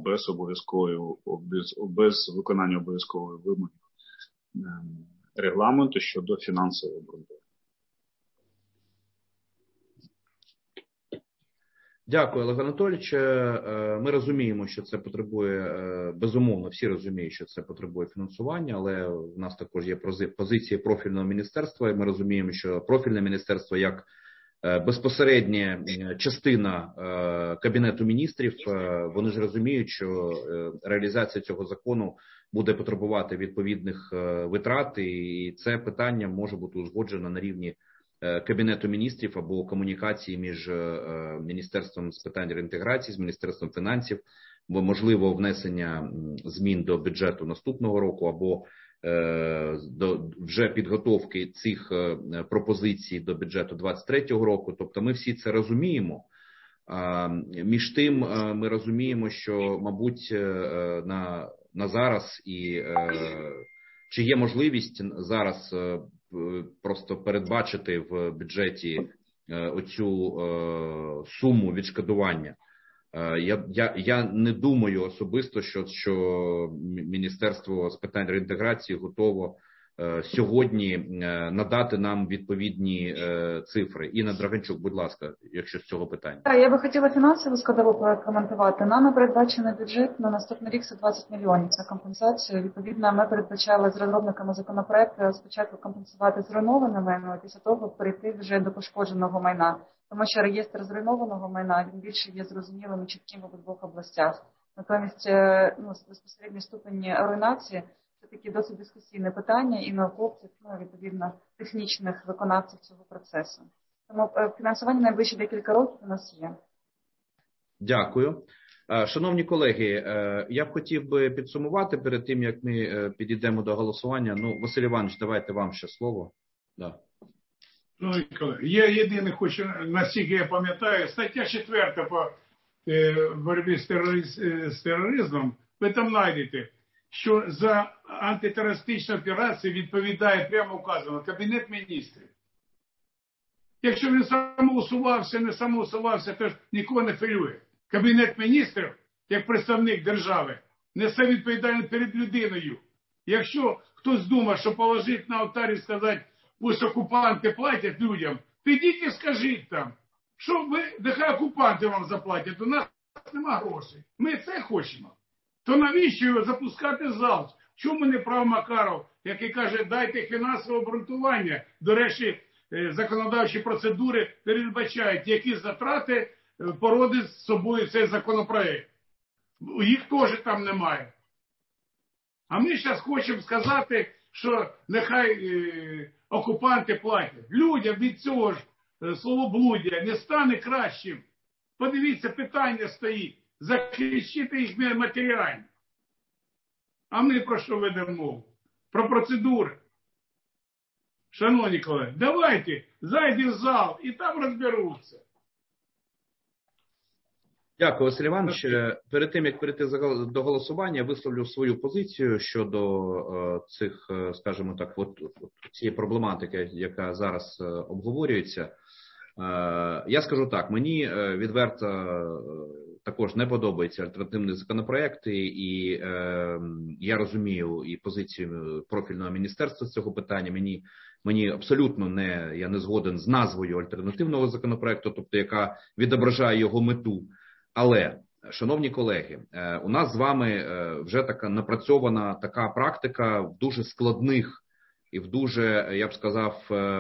без виконання обов'язкової вимоги регламенту щодо фінансового обґрунтування. Дякую, Олег Анатолійович. Ми розуміємо, що це потребує, безумовно, всі розуміють, що це потребує фінансування, але в нас також є позиції профільного міністерства, і ми розуміємо, що профільне міністерство як безпосередня частина Кабінету міністрів, вони ж розуміють, що реалізація цього закону буде потребувати відповідних витрат, і це питання може бути узгоджено на рівні Кабінету міністрів або комунікації між Міністерством з питань реінтеграції, з Міністерством фінансів, можливо внесення змін до бюджету наступного року або вже підготовки цих пропозицій до бюджету 2023 року. Тобто ми всі це розуміємо. Між тим ми розуміємо, що, мабуть, на зараз чи є можливість зараз просто передбачити в бюджеті оцю суму відшкодування. Я не думаю особисто, що Міністерство з питань реінтеграції готово сьогодні надати нам відповідні цифри. Інна Драганчук, будь ласка, якщо з цього питання. Я би хотіла фінансову складову прокоментувати. Нами передбачений бюджет на наступний рік – це 20 мільйонів на компенсацію. Відповідно, ми передбачали з розробниками законопроекту спочатку компенсувати зруйноване майно, а після того перейти вже до пошкодженого майна. Тому що реєстр зруйнованого майна, він більше є зрозумілим і чітким в обох областях. Натомість, безпосередній ступені руйнації – це такі досить дискусійне питання і науковців, відповідно, технічних виконавців цього процесу. Тому фінансування найближчі декілька років у нас є. Дякую. Шановні колеги, я б хотів би підсумувати перед тим, як ми підійдемо до голосування. Василь Іванович, давайте вам ще слово. Да. Я єдине хочу, наскільки я пам'ятаю, стаття 4 по боротьбі з тероризмом, ви там знайдете, що за антитерористичну операцію відповідає, прямо указано, Кабінет міністрів. Якщо він самоусувався, не самоусувався, то ж нікого не хвилює. Кабінет міністрів, як представник держави, несе відповідальність перед людиною. Якщо хтось думає, що положити на алтарі і сказати, пусть окупанти платять людям, підіть і скажіть там, що ви, нехай окупанти вам заплатять, у нас нема грошей. Ми це хочемо. То навіщо його запускати в зал? Чому не прав Макаров, який каже, дайте фінансове обґрунтування? До речі, законодавчі процедури передбачають, які затрати породить з собою цей законопроект. Їх теж там немає. А ми зараз хочемо сказати, що нехай окупанти платять. Людям від цього ж словоблуддя не стане кращим. Подивіться, питання стоїть. Захищити їх матеріально. А ми про що ведемо мову? Про процедури. Шановні колеги, давайте зайдемо в зал і там розберуться. Дякую, Василь Іванович. Перед тим, як перейти до голосування, висловлю свою позицію щодо цих, скажімо так, цієї проблематики, яка зараз обговорюється. Я скажу так, мені відверто також не подобаються альтернативні законопроекти, і я розумію і позицію профільного міністерства з цього питання. Мені абсолютно я не згоден з назвою альтернативного законопроекту, тобто яка відображає його мету. Але, шановні колеги, у нас з вами вже така напрацьована така практика в дуже складних і в дуже, я б сказав,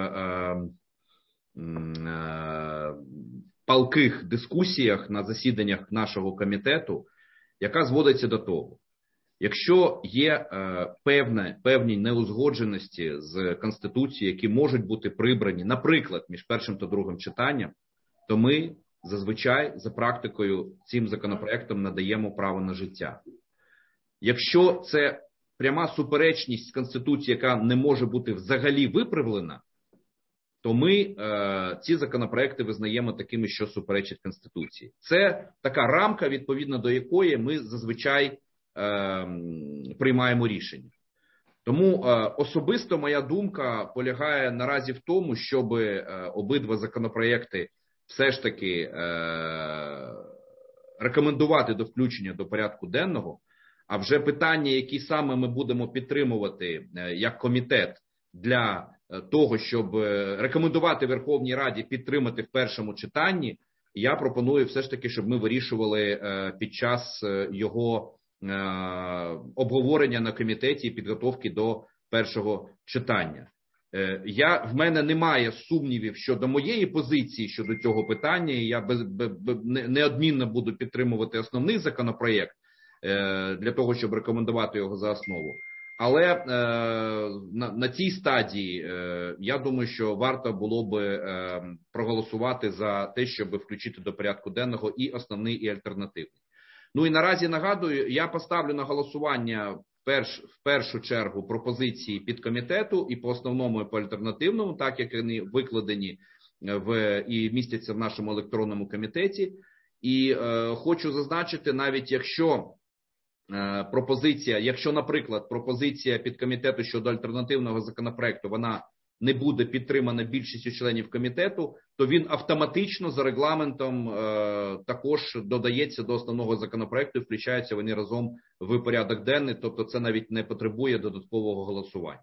палких дискусіях на засіданнях нашого комітету, яка зводиться до того, якщо є певні неузгодженості з Конституцією, які можуть бути прибрані, наприклад, між першим та другим читанням, то ми зазвичай за практикою цим законопроектом надаємо право на життя. Якщо це пряма суперечність Конституції, яка не може бути взагалі виправлена, то ми ці законопроекти визнаємо такими, що суперечать Конституції. Це така рамка, відповідно до якої ми зазвичай приймаємо рішення. Тому особисто моя думка полягає наразі в тому, щоб обидва законопроекти все ж таки рекомендувати до включення до порядку денного, а вже питання, які саме ми будемо підтримувати як комітет для того, щоб рекомендувати Верховній Раді підтримати в першому читанні, я пропоную все ж таки, щоб ми вирішували під час його обговорення на комітеті і підготовки до першого читання. В мене немає сумнівів щодо моєї позиції щодо цього питання, і я неодмінно буду підтримувати основний законопроєкт для того, щоб рекомендувати його за основу. Але на цій стадії я думаю, що варто було би проголосувати за те, щоб включити до порядку денного і основний, і альтернативний. Ну і наразі нагадую, я поставлю на голосування в першу чергу пропозиції підкомітету і по основному, і по альтернативному, так як вони викладені і містяться в нашому електронному комітеті. І хочу зазначити, навіть якщо наприклад, пропозиція підкомітету щодо альтернативного законопроекту, вона не буде підтримана більшістю членів комітету, то він автоматично за регламентом також додається до основного законопроекту і включаються вони разом в порядок денний, тобто це навіть не потребує додаткового голосування.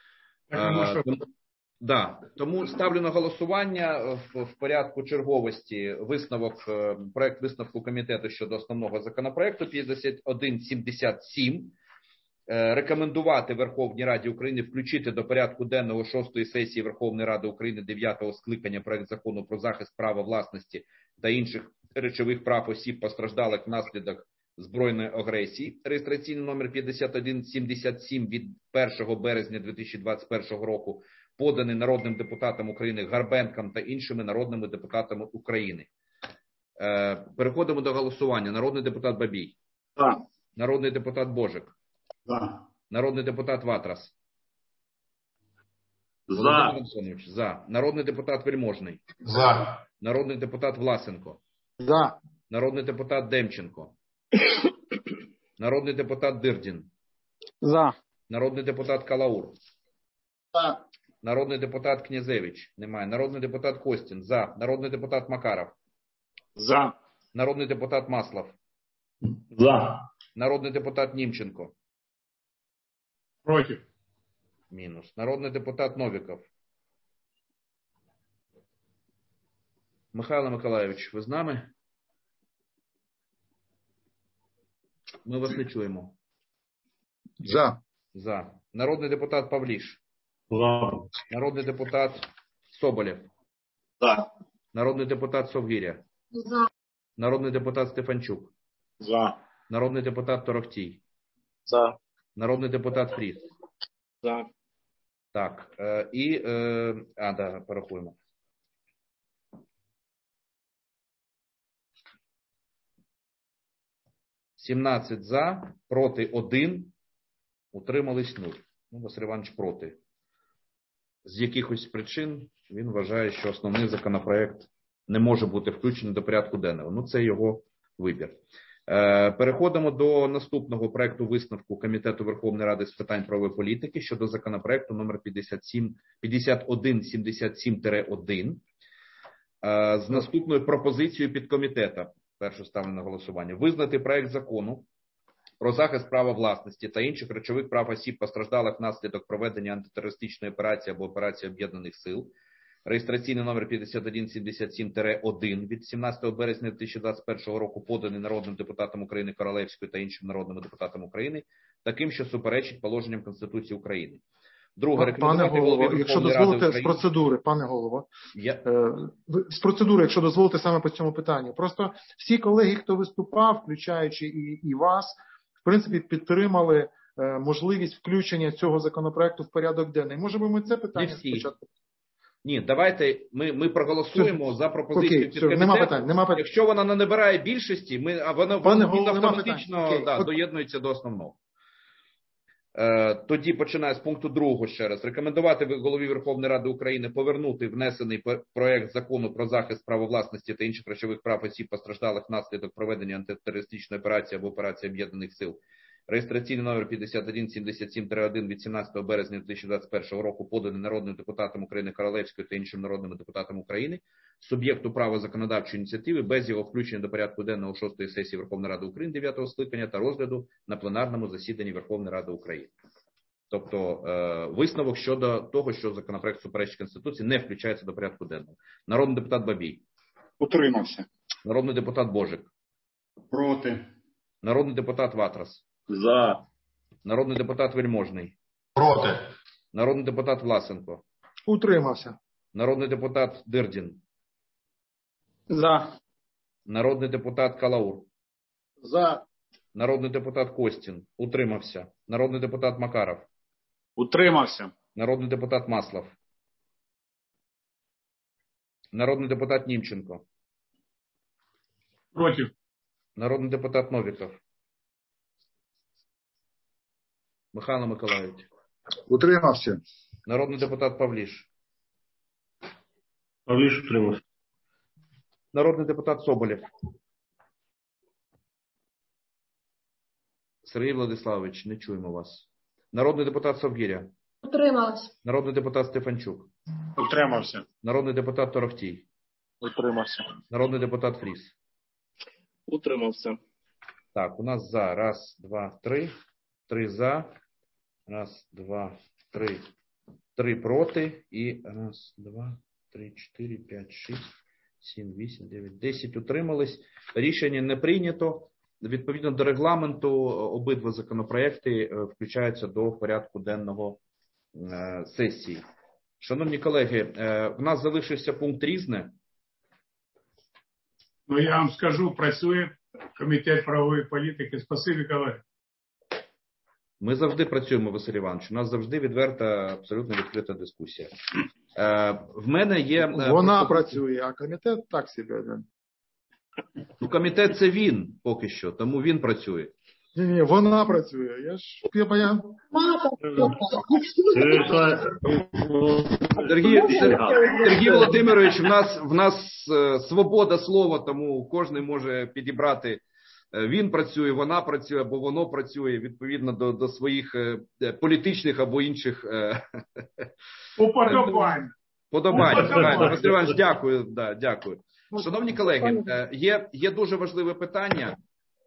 Тому ставлю на голосування в порядку черговості проект висновку комітету щодо основного законопроекту 5177. Рекомендувати Верховній Раді України включити до порядку денного 6-ї сесії Верховної Ради України 9-го скликання проект закону про захист права власності та інших речових прав осіб, постраждалих внаслідок збройної агресії, реєстраційний номер 5177 від 1 березня 2021 року, поданий народним депутатом України Гарбенком та іншими народними депутатами України. Переходимо до голосування. Народний депутат Бабій. За. Народний депутат Божик. За. Народний депутат Ватрас. За. За. Народний депутат Вельможний. За. Народний депутат Власенко. За. Народний депутат Демченко. Народний депутат Дирдін. За. Народний депутат Калаур. За. Народний депутат Князевич. Немає. Народний депутат Костін. За. Народний депутат Макаров. За. Народний депутат Маслов. За. Народний депутат Німченко. Против. Мінус. Народний депутат Новіков. Михайло Миколайович, ви з нами? Ми вас не чуємо. За. За. Народний депутат Павліш. За. Народний депутат Соболєв. За. Народний депутат Совгиря. За. Народний депутат Стефанчук. За. Народний депутат Торохтій. За. Народний депутат Фріс. За. Так. Порахуємо. «17 за, проти 1, утримались 0». Василь Іванович проти. З якихось причин він вважає, що основний законопроект не може бути включений до порядку денного. Це його вибір. Переходимо до наступного проекту висновку Комітету Верховної Ради з питань правової політики щодо законопроекту номер 5177-1 з наступною пропозицією підкомітету. Першу ставлю на голосування. Визнати проект закону про захист права власності та інших речових прав осіб, постраждалих внаслідок проведення антитерористичної операції або операції Об'єднаних сил, реєстраційний номер 5177-1 від 17 березня 2021 року, поданий народним депутатом України Королевською та іншими народними депутатами України, таким, що суперечить положенням Конституції України. Друге, пане голово, якщо дозволите, з процедури, пане голово, з процедури, якщо дозволите саме по цьому питанню. Просто всі колеги, хто виступав, включаючи і вас, в принципі, підтримали можливість включення цього законопроекту в порядок денний. Може би ми це питання спочатку? Ні, давайте ми проголосуємо за пропозицію підкомітету. Нема питань. Якщо вона не набирає більшості, вона автоматично доєднується до основного. Тоді починаю з пункту 2 ще раз. Рекомендувати голові Верховної Ради України повернути внесений проект закону про захист права власності та інших речових прав осіб, постраждалих внаслідок проведення антитерористичної операції або операції Об'єднаних сил, реєстраційний номер 5177-1 від 17 березня 2021 року, поданий народним депутатом України Королевською та іншими народними депутатами України, суб'єкту права законодавчої ініціативи без його включення до порядку денного 6-ї сесії Верховної Ради України 9-го скликання та розгляду на пленарному засіданні Верховної Ради України. Тобто висновок щодо того, що законопроект суперечить Конституції, не включається до порядку денного. Народний депутат Бабій. Утримався. Народний депутат Божик. Проти. Народний депутат Ватрас. За. Народний депутат Вельможний. Проти. Народний депутат Власенко. Утримався. Народний депутат Дирдін. За. Народний депутат Калаур. За. Народний депутат Костін. Утримався. Народний депутат Макаров. Утримався. Народний депутат Маслов. Народний депутат Німченко. Против. Народний депутат Новіков. Михайло Миколайович. Утримався. Народний депутат Павліш. Павліш утримався. Народний депутат Соболєв. Сергій Владиславович, не чуємо вас. Народний депутат Совгиря. Утрималась. Народний депутат Стефанчук. Утримався. Народний депутат Торохтій. Утримався. Народний депутат Фріс. Утримався. Так, у нас за. Раз, два, три. Три за. Раз, два, три. Три проти. І раз, два, три, чотири, п'ять, шість, сім, вісім, дев'ять, 10 утримались. Рішення не прийнято. Відповідно до регламенту, обидва законопроекти включаються до порядку денного сесії. Шановні колеги, в нас залишився пункт «Різне». Ну, я вам скажу, працює Комітет правової політики. Спасибі, колеги. Ми завжди працюємо, Василь Іванович. У нас завжди відверта, абсолютно відкрита дискусія. В мене є... Вона працює, а комітет так собі. Ну, комітет – це він поки що, тому він працює. Ні, вона працює. Сергій Володимирович, в нас свобода слова, тому кожен може підібрати. Він працює, вона працює, або воно працює відповідно до своїх політичних або інших уподобань. Василь Іванович, дякую. Дякую. Шановні колеги, є дуже важливе питання.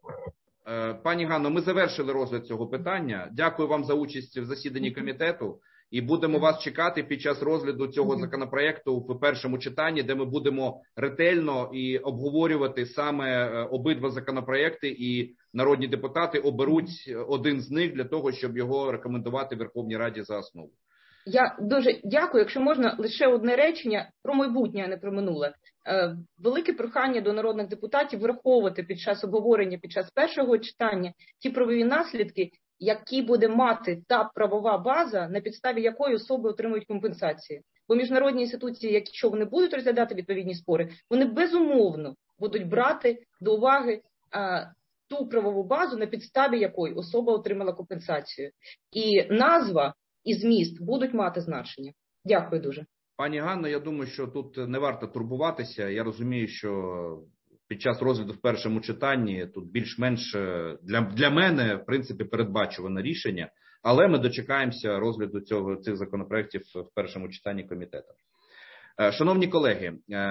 Пані Ганно, ми завершили розгляд цього питання. Дякую вам за участь в засіданні комітету і будемо вас чекати під час розгляду цього законопроекту в першому читанні, де ми будемо ретельно і обговорювати саме обидва законопроекти, і народні депутати оберуть один з них для того, щоб його рекомендувати Верховній Раді за основу. Я дуже дякую. Якщо можна, лише одне речення про майбутнє, а не про минуле. Велике прохання до народних депутатів враховувати під час обговорення, під час першого читання ті правові наслідки, які буде мати та правова база, на підставі якої особи отримують компенсації. Бо міжнародні інституції, якщо вони будуть розглядати відповідні спори, вони безумовно будуть брати до уваги ту правову базу, на підставі якої особа отримала компенсацію. І назва і зміст будуть мати значення. Дякую дуже. Пані Ганно, я думаю, що тут не варто турбуватися. Я розумію, що під час розгляду в першому читанні тут більш-менш для мене, в принципі, передбачуване рішення, але ми дочекаємося розгляду цих законопроєктів в першому читанні комітету. Шановні колеги,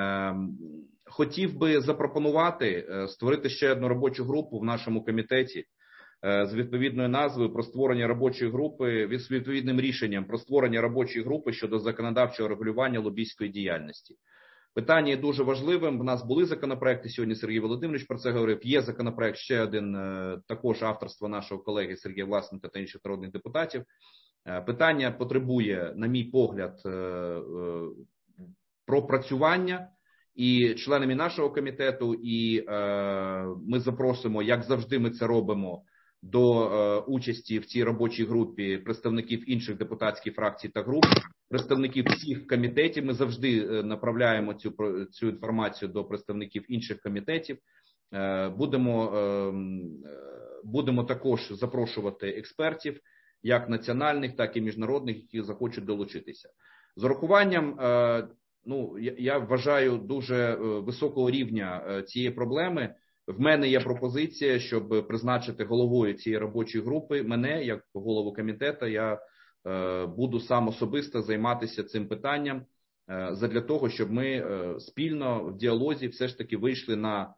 хотів би запропонувати створити ще одну робочу групу в нашому комітеті з відповідною назвою про створення робочої групи, з відповідним рішенням про створення робочої групи щодо законодавчого регулювання лобістської діяльності. Питання є дуже важливим. В нас були законопроекти, сьогодні Сергій Володимирович про це говорив. Є законопроект ще один, також авторства нашого колеги Сергія Власенка та інших народних депутатів. Питання потребує, на мій погляд, пропрацювання і членами нашого комітету, і ми запросимо, як завжди ми це робимо, до участі в цій робочій групі представників інших депутатських фракцій та груп, представників всіх комітетів. Ми завжди направляємо цю інформацію до представників інших комітетів. Будемо також запрошувати експертів, як національних, так і міжнародних, які захочуть долучитися. З урахуванням, я вважаю, дуже високого рівня цієї проблеми, в мене є пропозиція, щоб призначити головою цієї робочої групи мене, як голову комітету. Я буду сам особисто займатися цим питанням задля того, щоб ми спільно в діалозі все ж таки вийшли на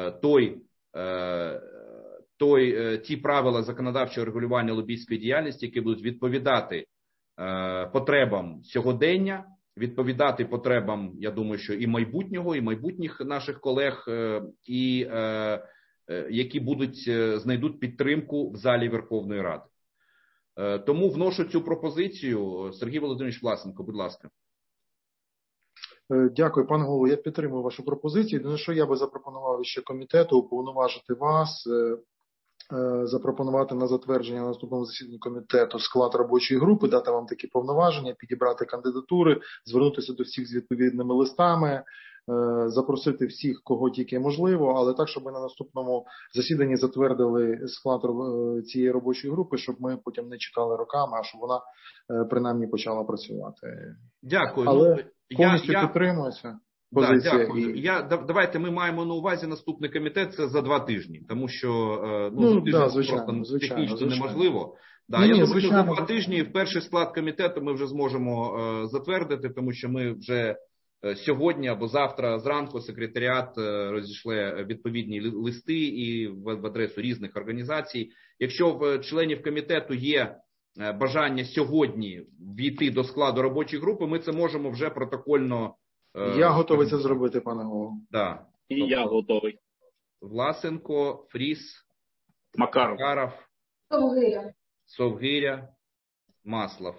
ті правила законодавчого регулювання лобістської діяльності, які будуть відповідати потребам сьогодення, відповідати потребам, я думаю, що і майбутнього, і майбутніх наших колег, і які знайдуть підтримку в залі Верховної Ради. Тому вношу цю пропозицію. Сергій Володимирович Власенко, будь ласка. Дякую, пане голово. Я підтримую вашу пропозицію. Єдине, що я би запропонував ще комітету уповноважити вас, запропонувати на затвердження на наступному засіданні комітету склад робочої групи, дати вам такі повноваження, підібрати кандидатури, звернутися до всіх з відповідними листами, запросити всіх, кого тільки можливо, але так, щоб ми на наступному засіданні затвердили склад цієї робочої групи, щоб ми потім не чекали роками, а щоб вона принаймні почала працювати. Дякую. Але повністю підтримується. Да, дякую. Давайте ми маємо на увазі наступний комітет, це за 2 тижні, тому що просто технічно неможливо. Я думаю, що за 2 тижні в перший склад комітету ми вже зможемо затвердити, тому що ми вже сьогодні або завтра зранку секретаріат розійшли відповідні листи і в адресу різних організацій. Якщо в членів комітету є бажання сьогодні війти до складу робочої групи, ми це можемо вже протокольно. Я готовий це зробити, пане голово. Да. І я готовий. Власенко, Фріс, Макаров, Совгиря, Маслов.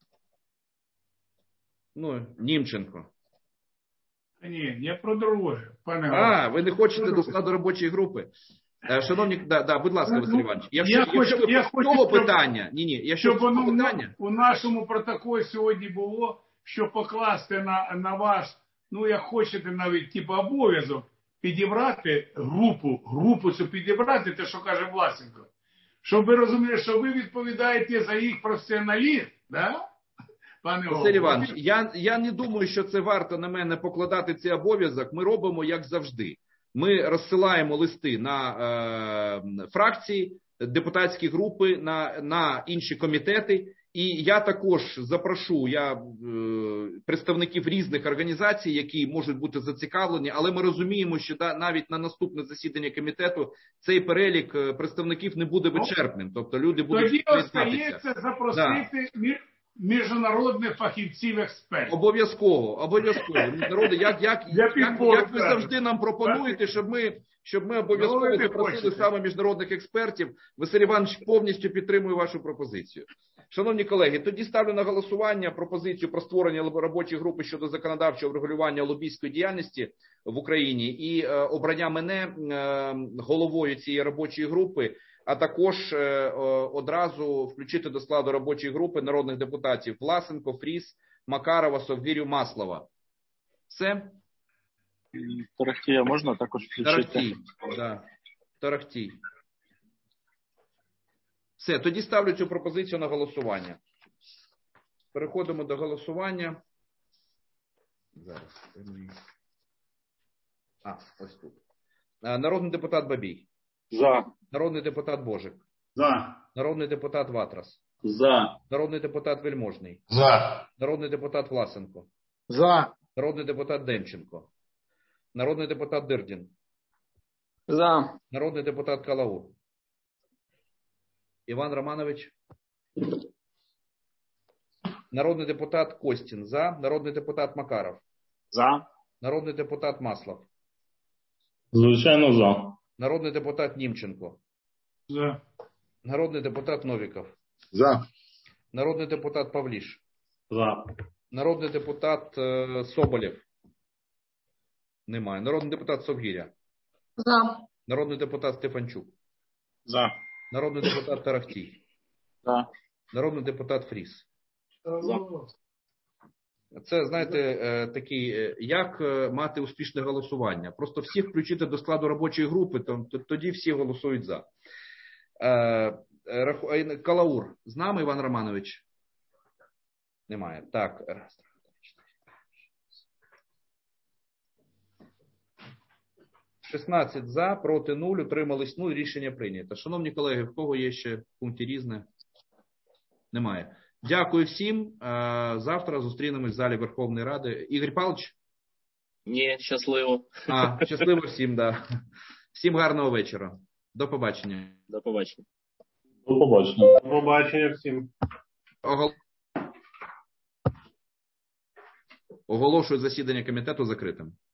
Німченко. Ні, я про друге, пане голово. Ви не хочете до складу робочої групи? Шановні, будь ласка, Василь Іванович. Якщо цього питання, щоб воно у нашому протоколі сьогодні було, що покласти на вас, як хочете навіть обов'язок, підібрати групу цю підібрати, те, що каже Власенко. Щоб ви розуміли, що ви відповідаєте за їх професіоналізм, да? Пане Василь Іванович, я не думаю, що це варто на мене покладати цей обов'язок. Ми робимо, як завжди. Ми розсилаємо листи на фракції, депутатські групи, на інші комітети. І я також запрошу представників різних організацій, які можуть бути зацікавлені, але ми розуміємо, що навіть на наступне засідання комітету цей перелік представників не буде вичерпним. Тобто люди будуть тоді остається запросити міжнародних фахівців-експертів. Обов'язково. Міжнародні, як ви завжди нам пропонуєте, щоб ми обов'язково запросили саме міжнародних експертів. Василь Іванович повністю підтримує вашу пропозицію. Шановні колеги, тоді ставлю на голосування пропозицію про створення робочої групи щодо законодавчого врегулювання лобістської діяльності в Україні і обрання мене головою цієї робочої групи, а також одразу включити до складу робочої групи народних депутатів Власенко, Фріс, Макарова, Совгирю, Маслова. Все? Тарахтія можна також включити? Тарахтій. Все, тоді ставлю цю пропозицію на голосування. Переходимо до голосування. Зараз. Ось тут. Народний депутат Бабій. За. Народний депутат Божик. За. Народний депутат Ватрас. За. Народний депутат Вельможний. За. Народний депутат Власенко. За. Народний депутат Демченко. Народний депутат Дирдін. За. Народний депутат Калаур. Іван Романович. Народний депутат Костін. За. Народний депутат Макаров. За. Народний депутат Маслов. Звичайно, за. Народний депутат Німченко. За. Народний депутат Новіков. За. Народний депутат Павліш. За. Народний депутат Соболєв. Немає. Народний депутат Совгиря. За. Народний депутат Стефанчук. За. Народний депутат Тарахтій. За. Народний депутат Фріс. За. Це, знаєте, такий, як мати успішне голосування. Просто всіх включити до складу робочої групи, тоді всі голосують за. Калаур. З нами, Іван Романович? Немає. Так. 16 за, проти 0, утримались 0, рішення прийнято. Шановні колеги, в кого є ще в пункті різне? Немає. Дякую всім. Завтра зустрінемось в залі Верховної Ради. Ігор Павлович? Ні, щасливо. Щасливо всім, да. Всім гарного вечора. До побачення. До побачення. До побачення. До побачення всім. Оголошую засідання комітету закритим.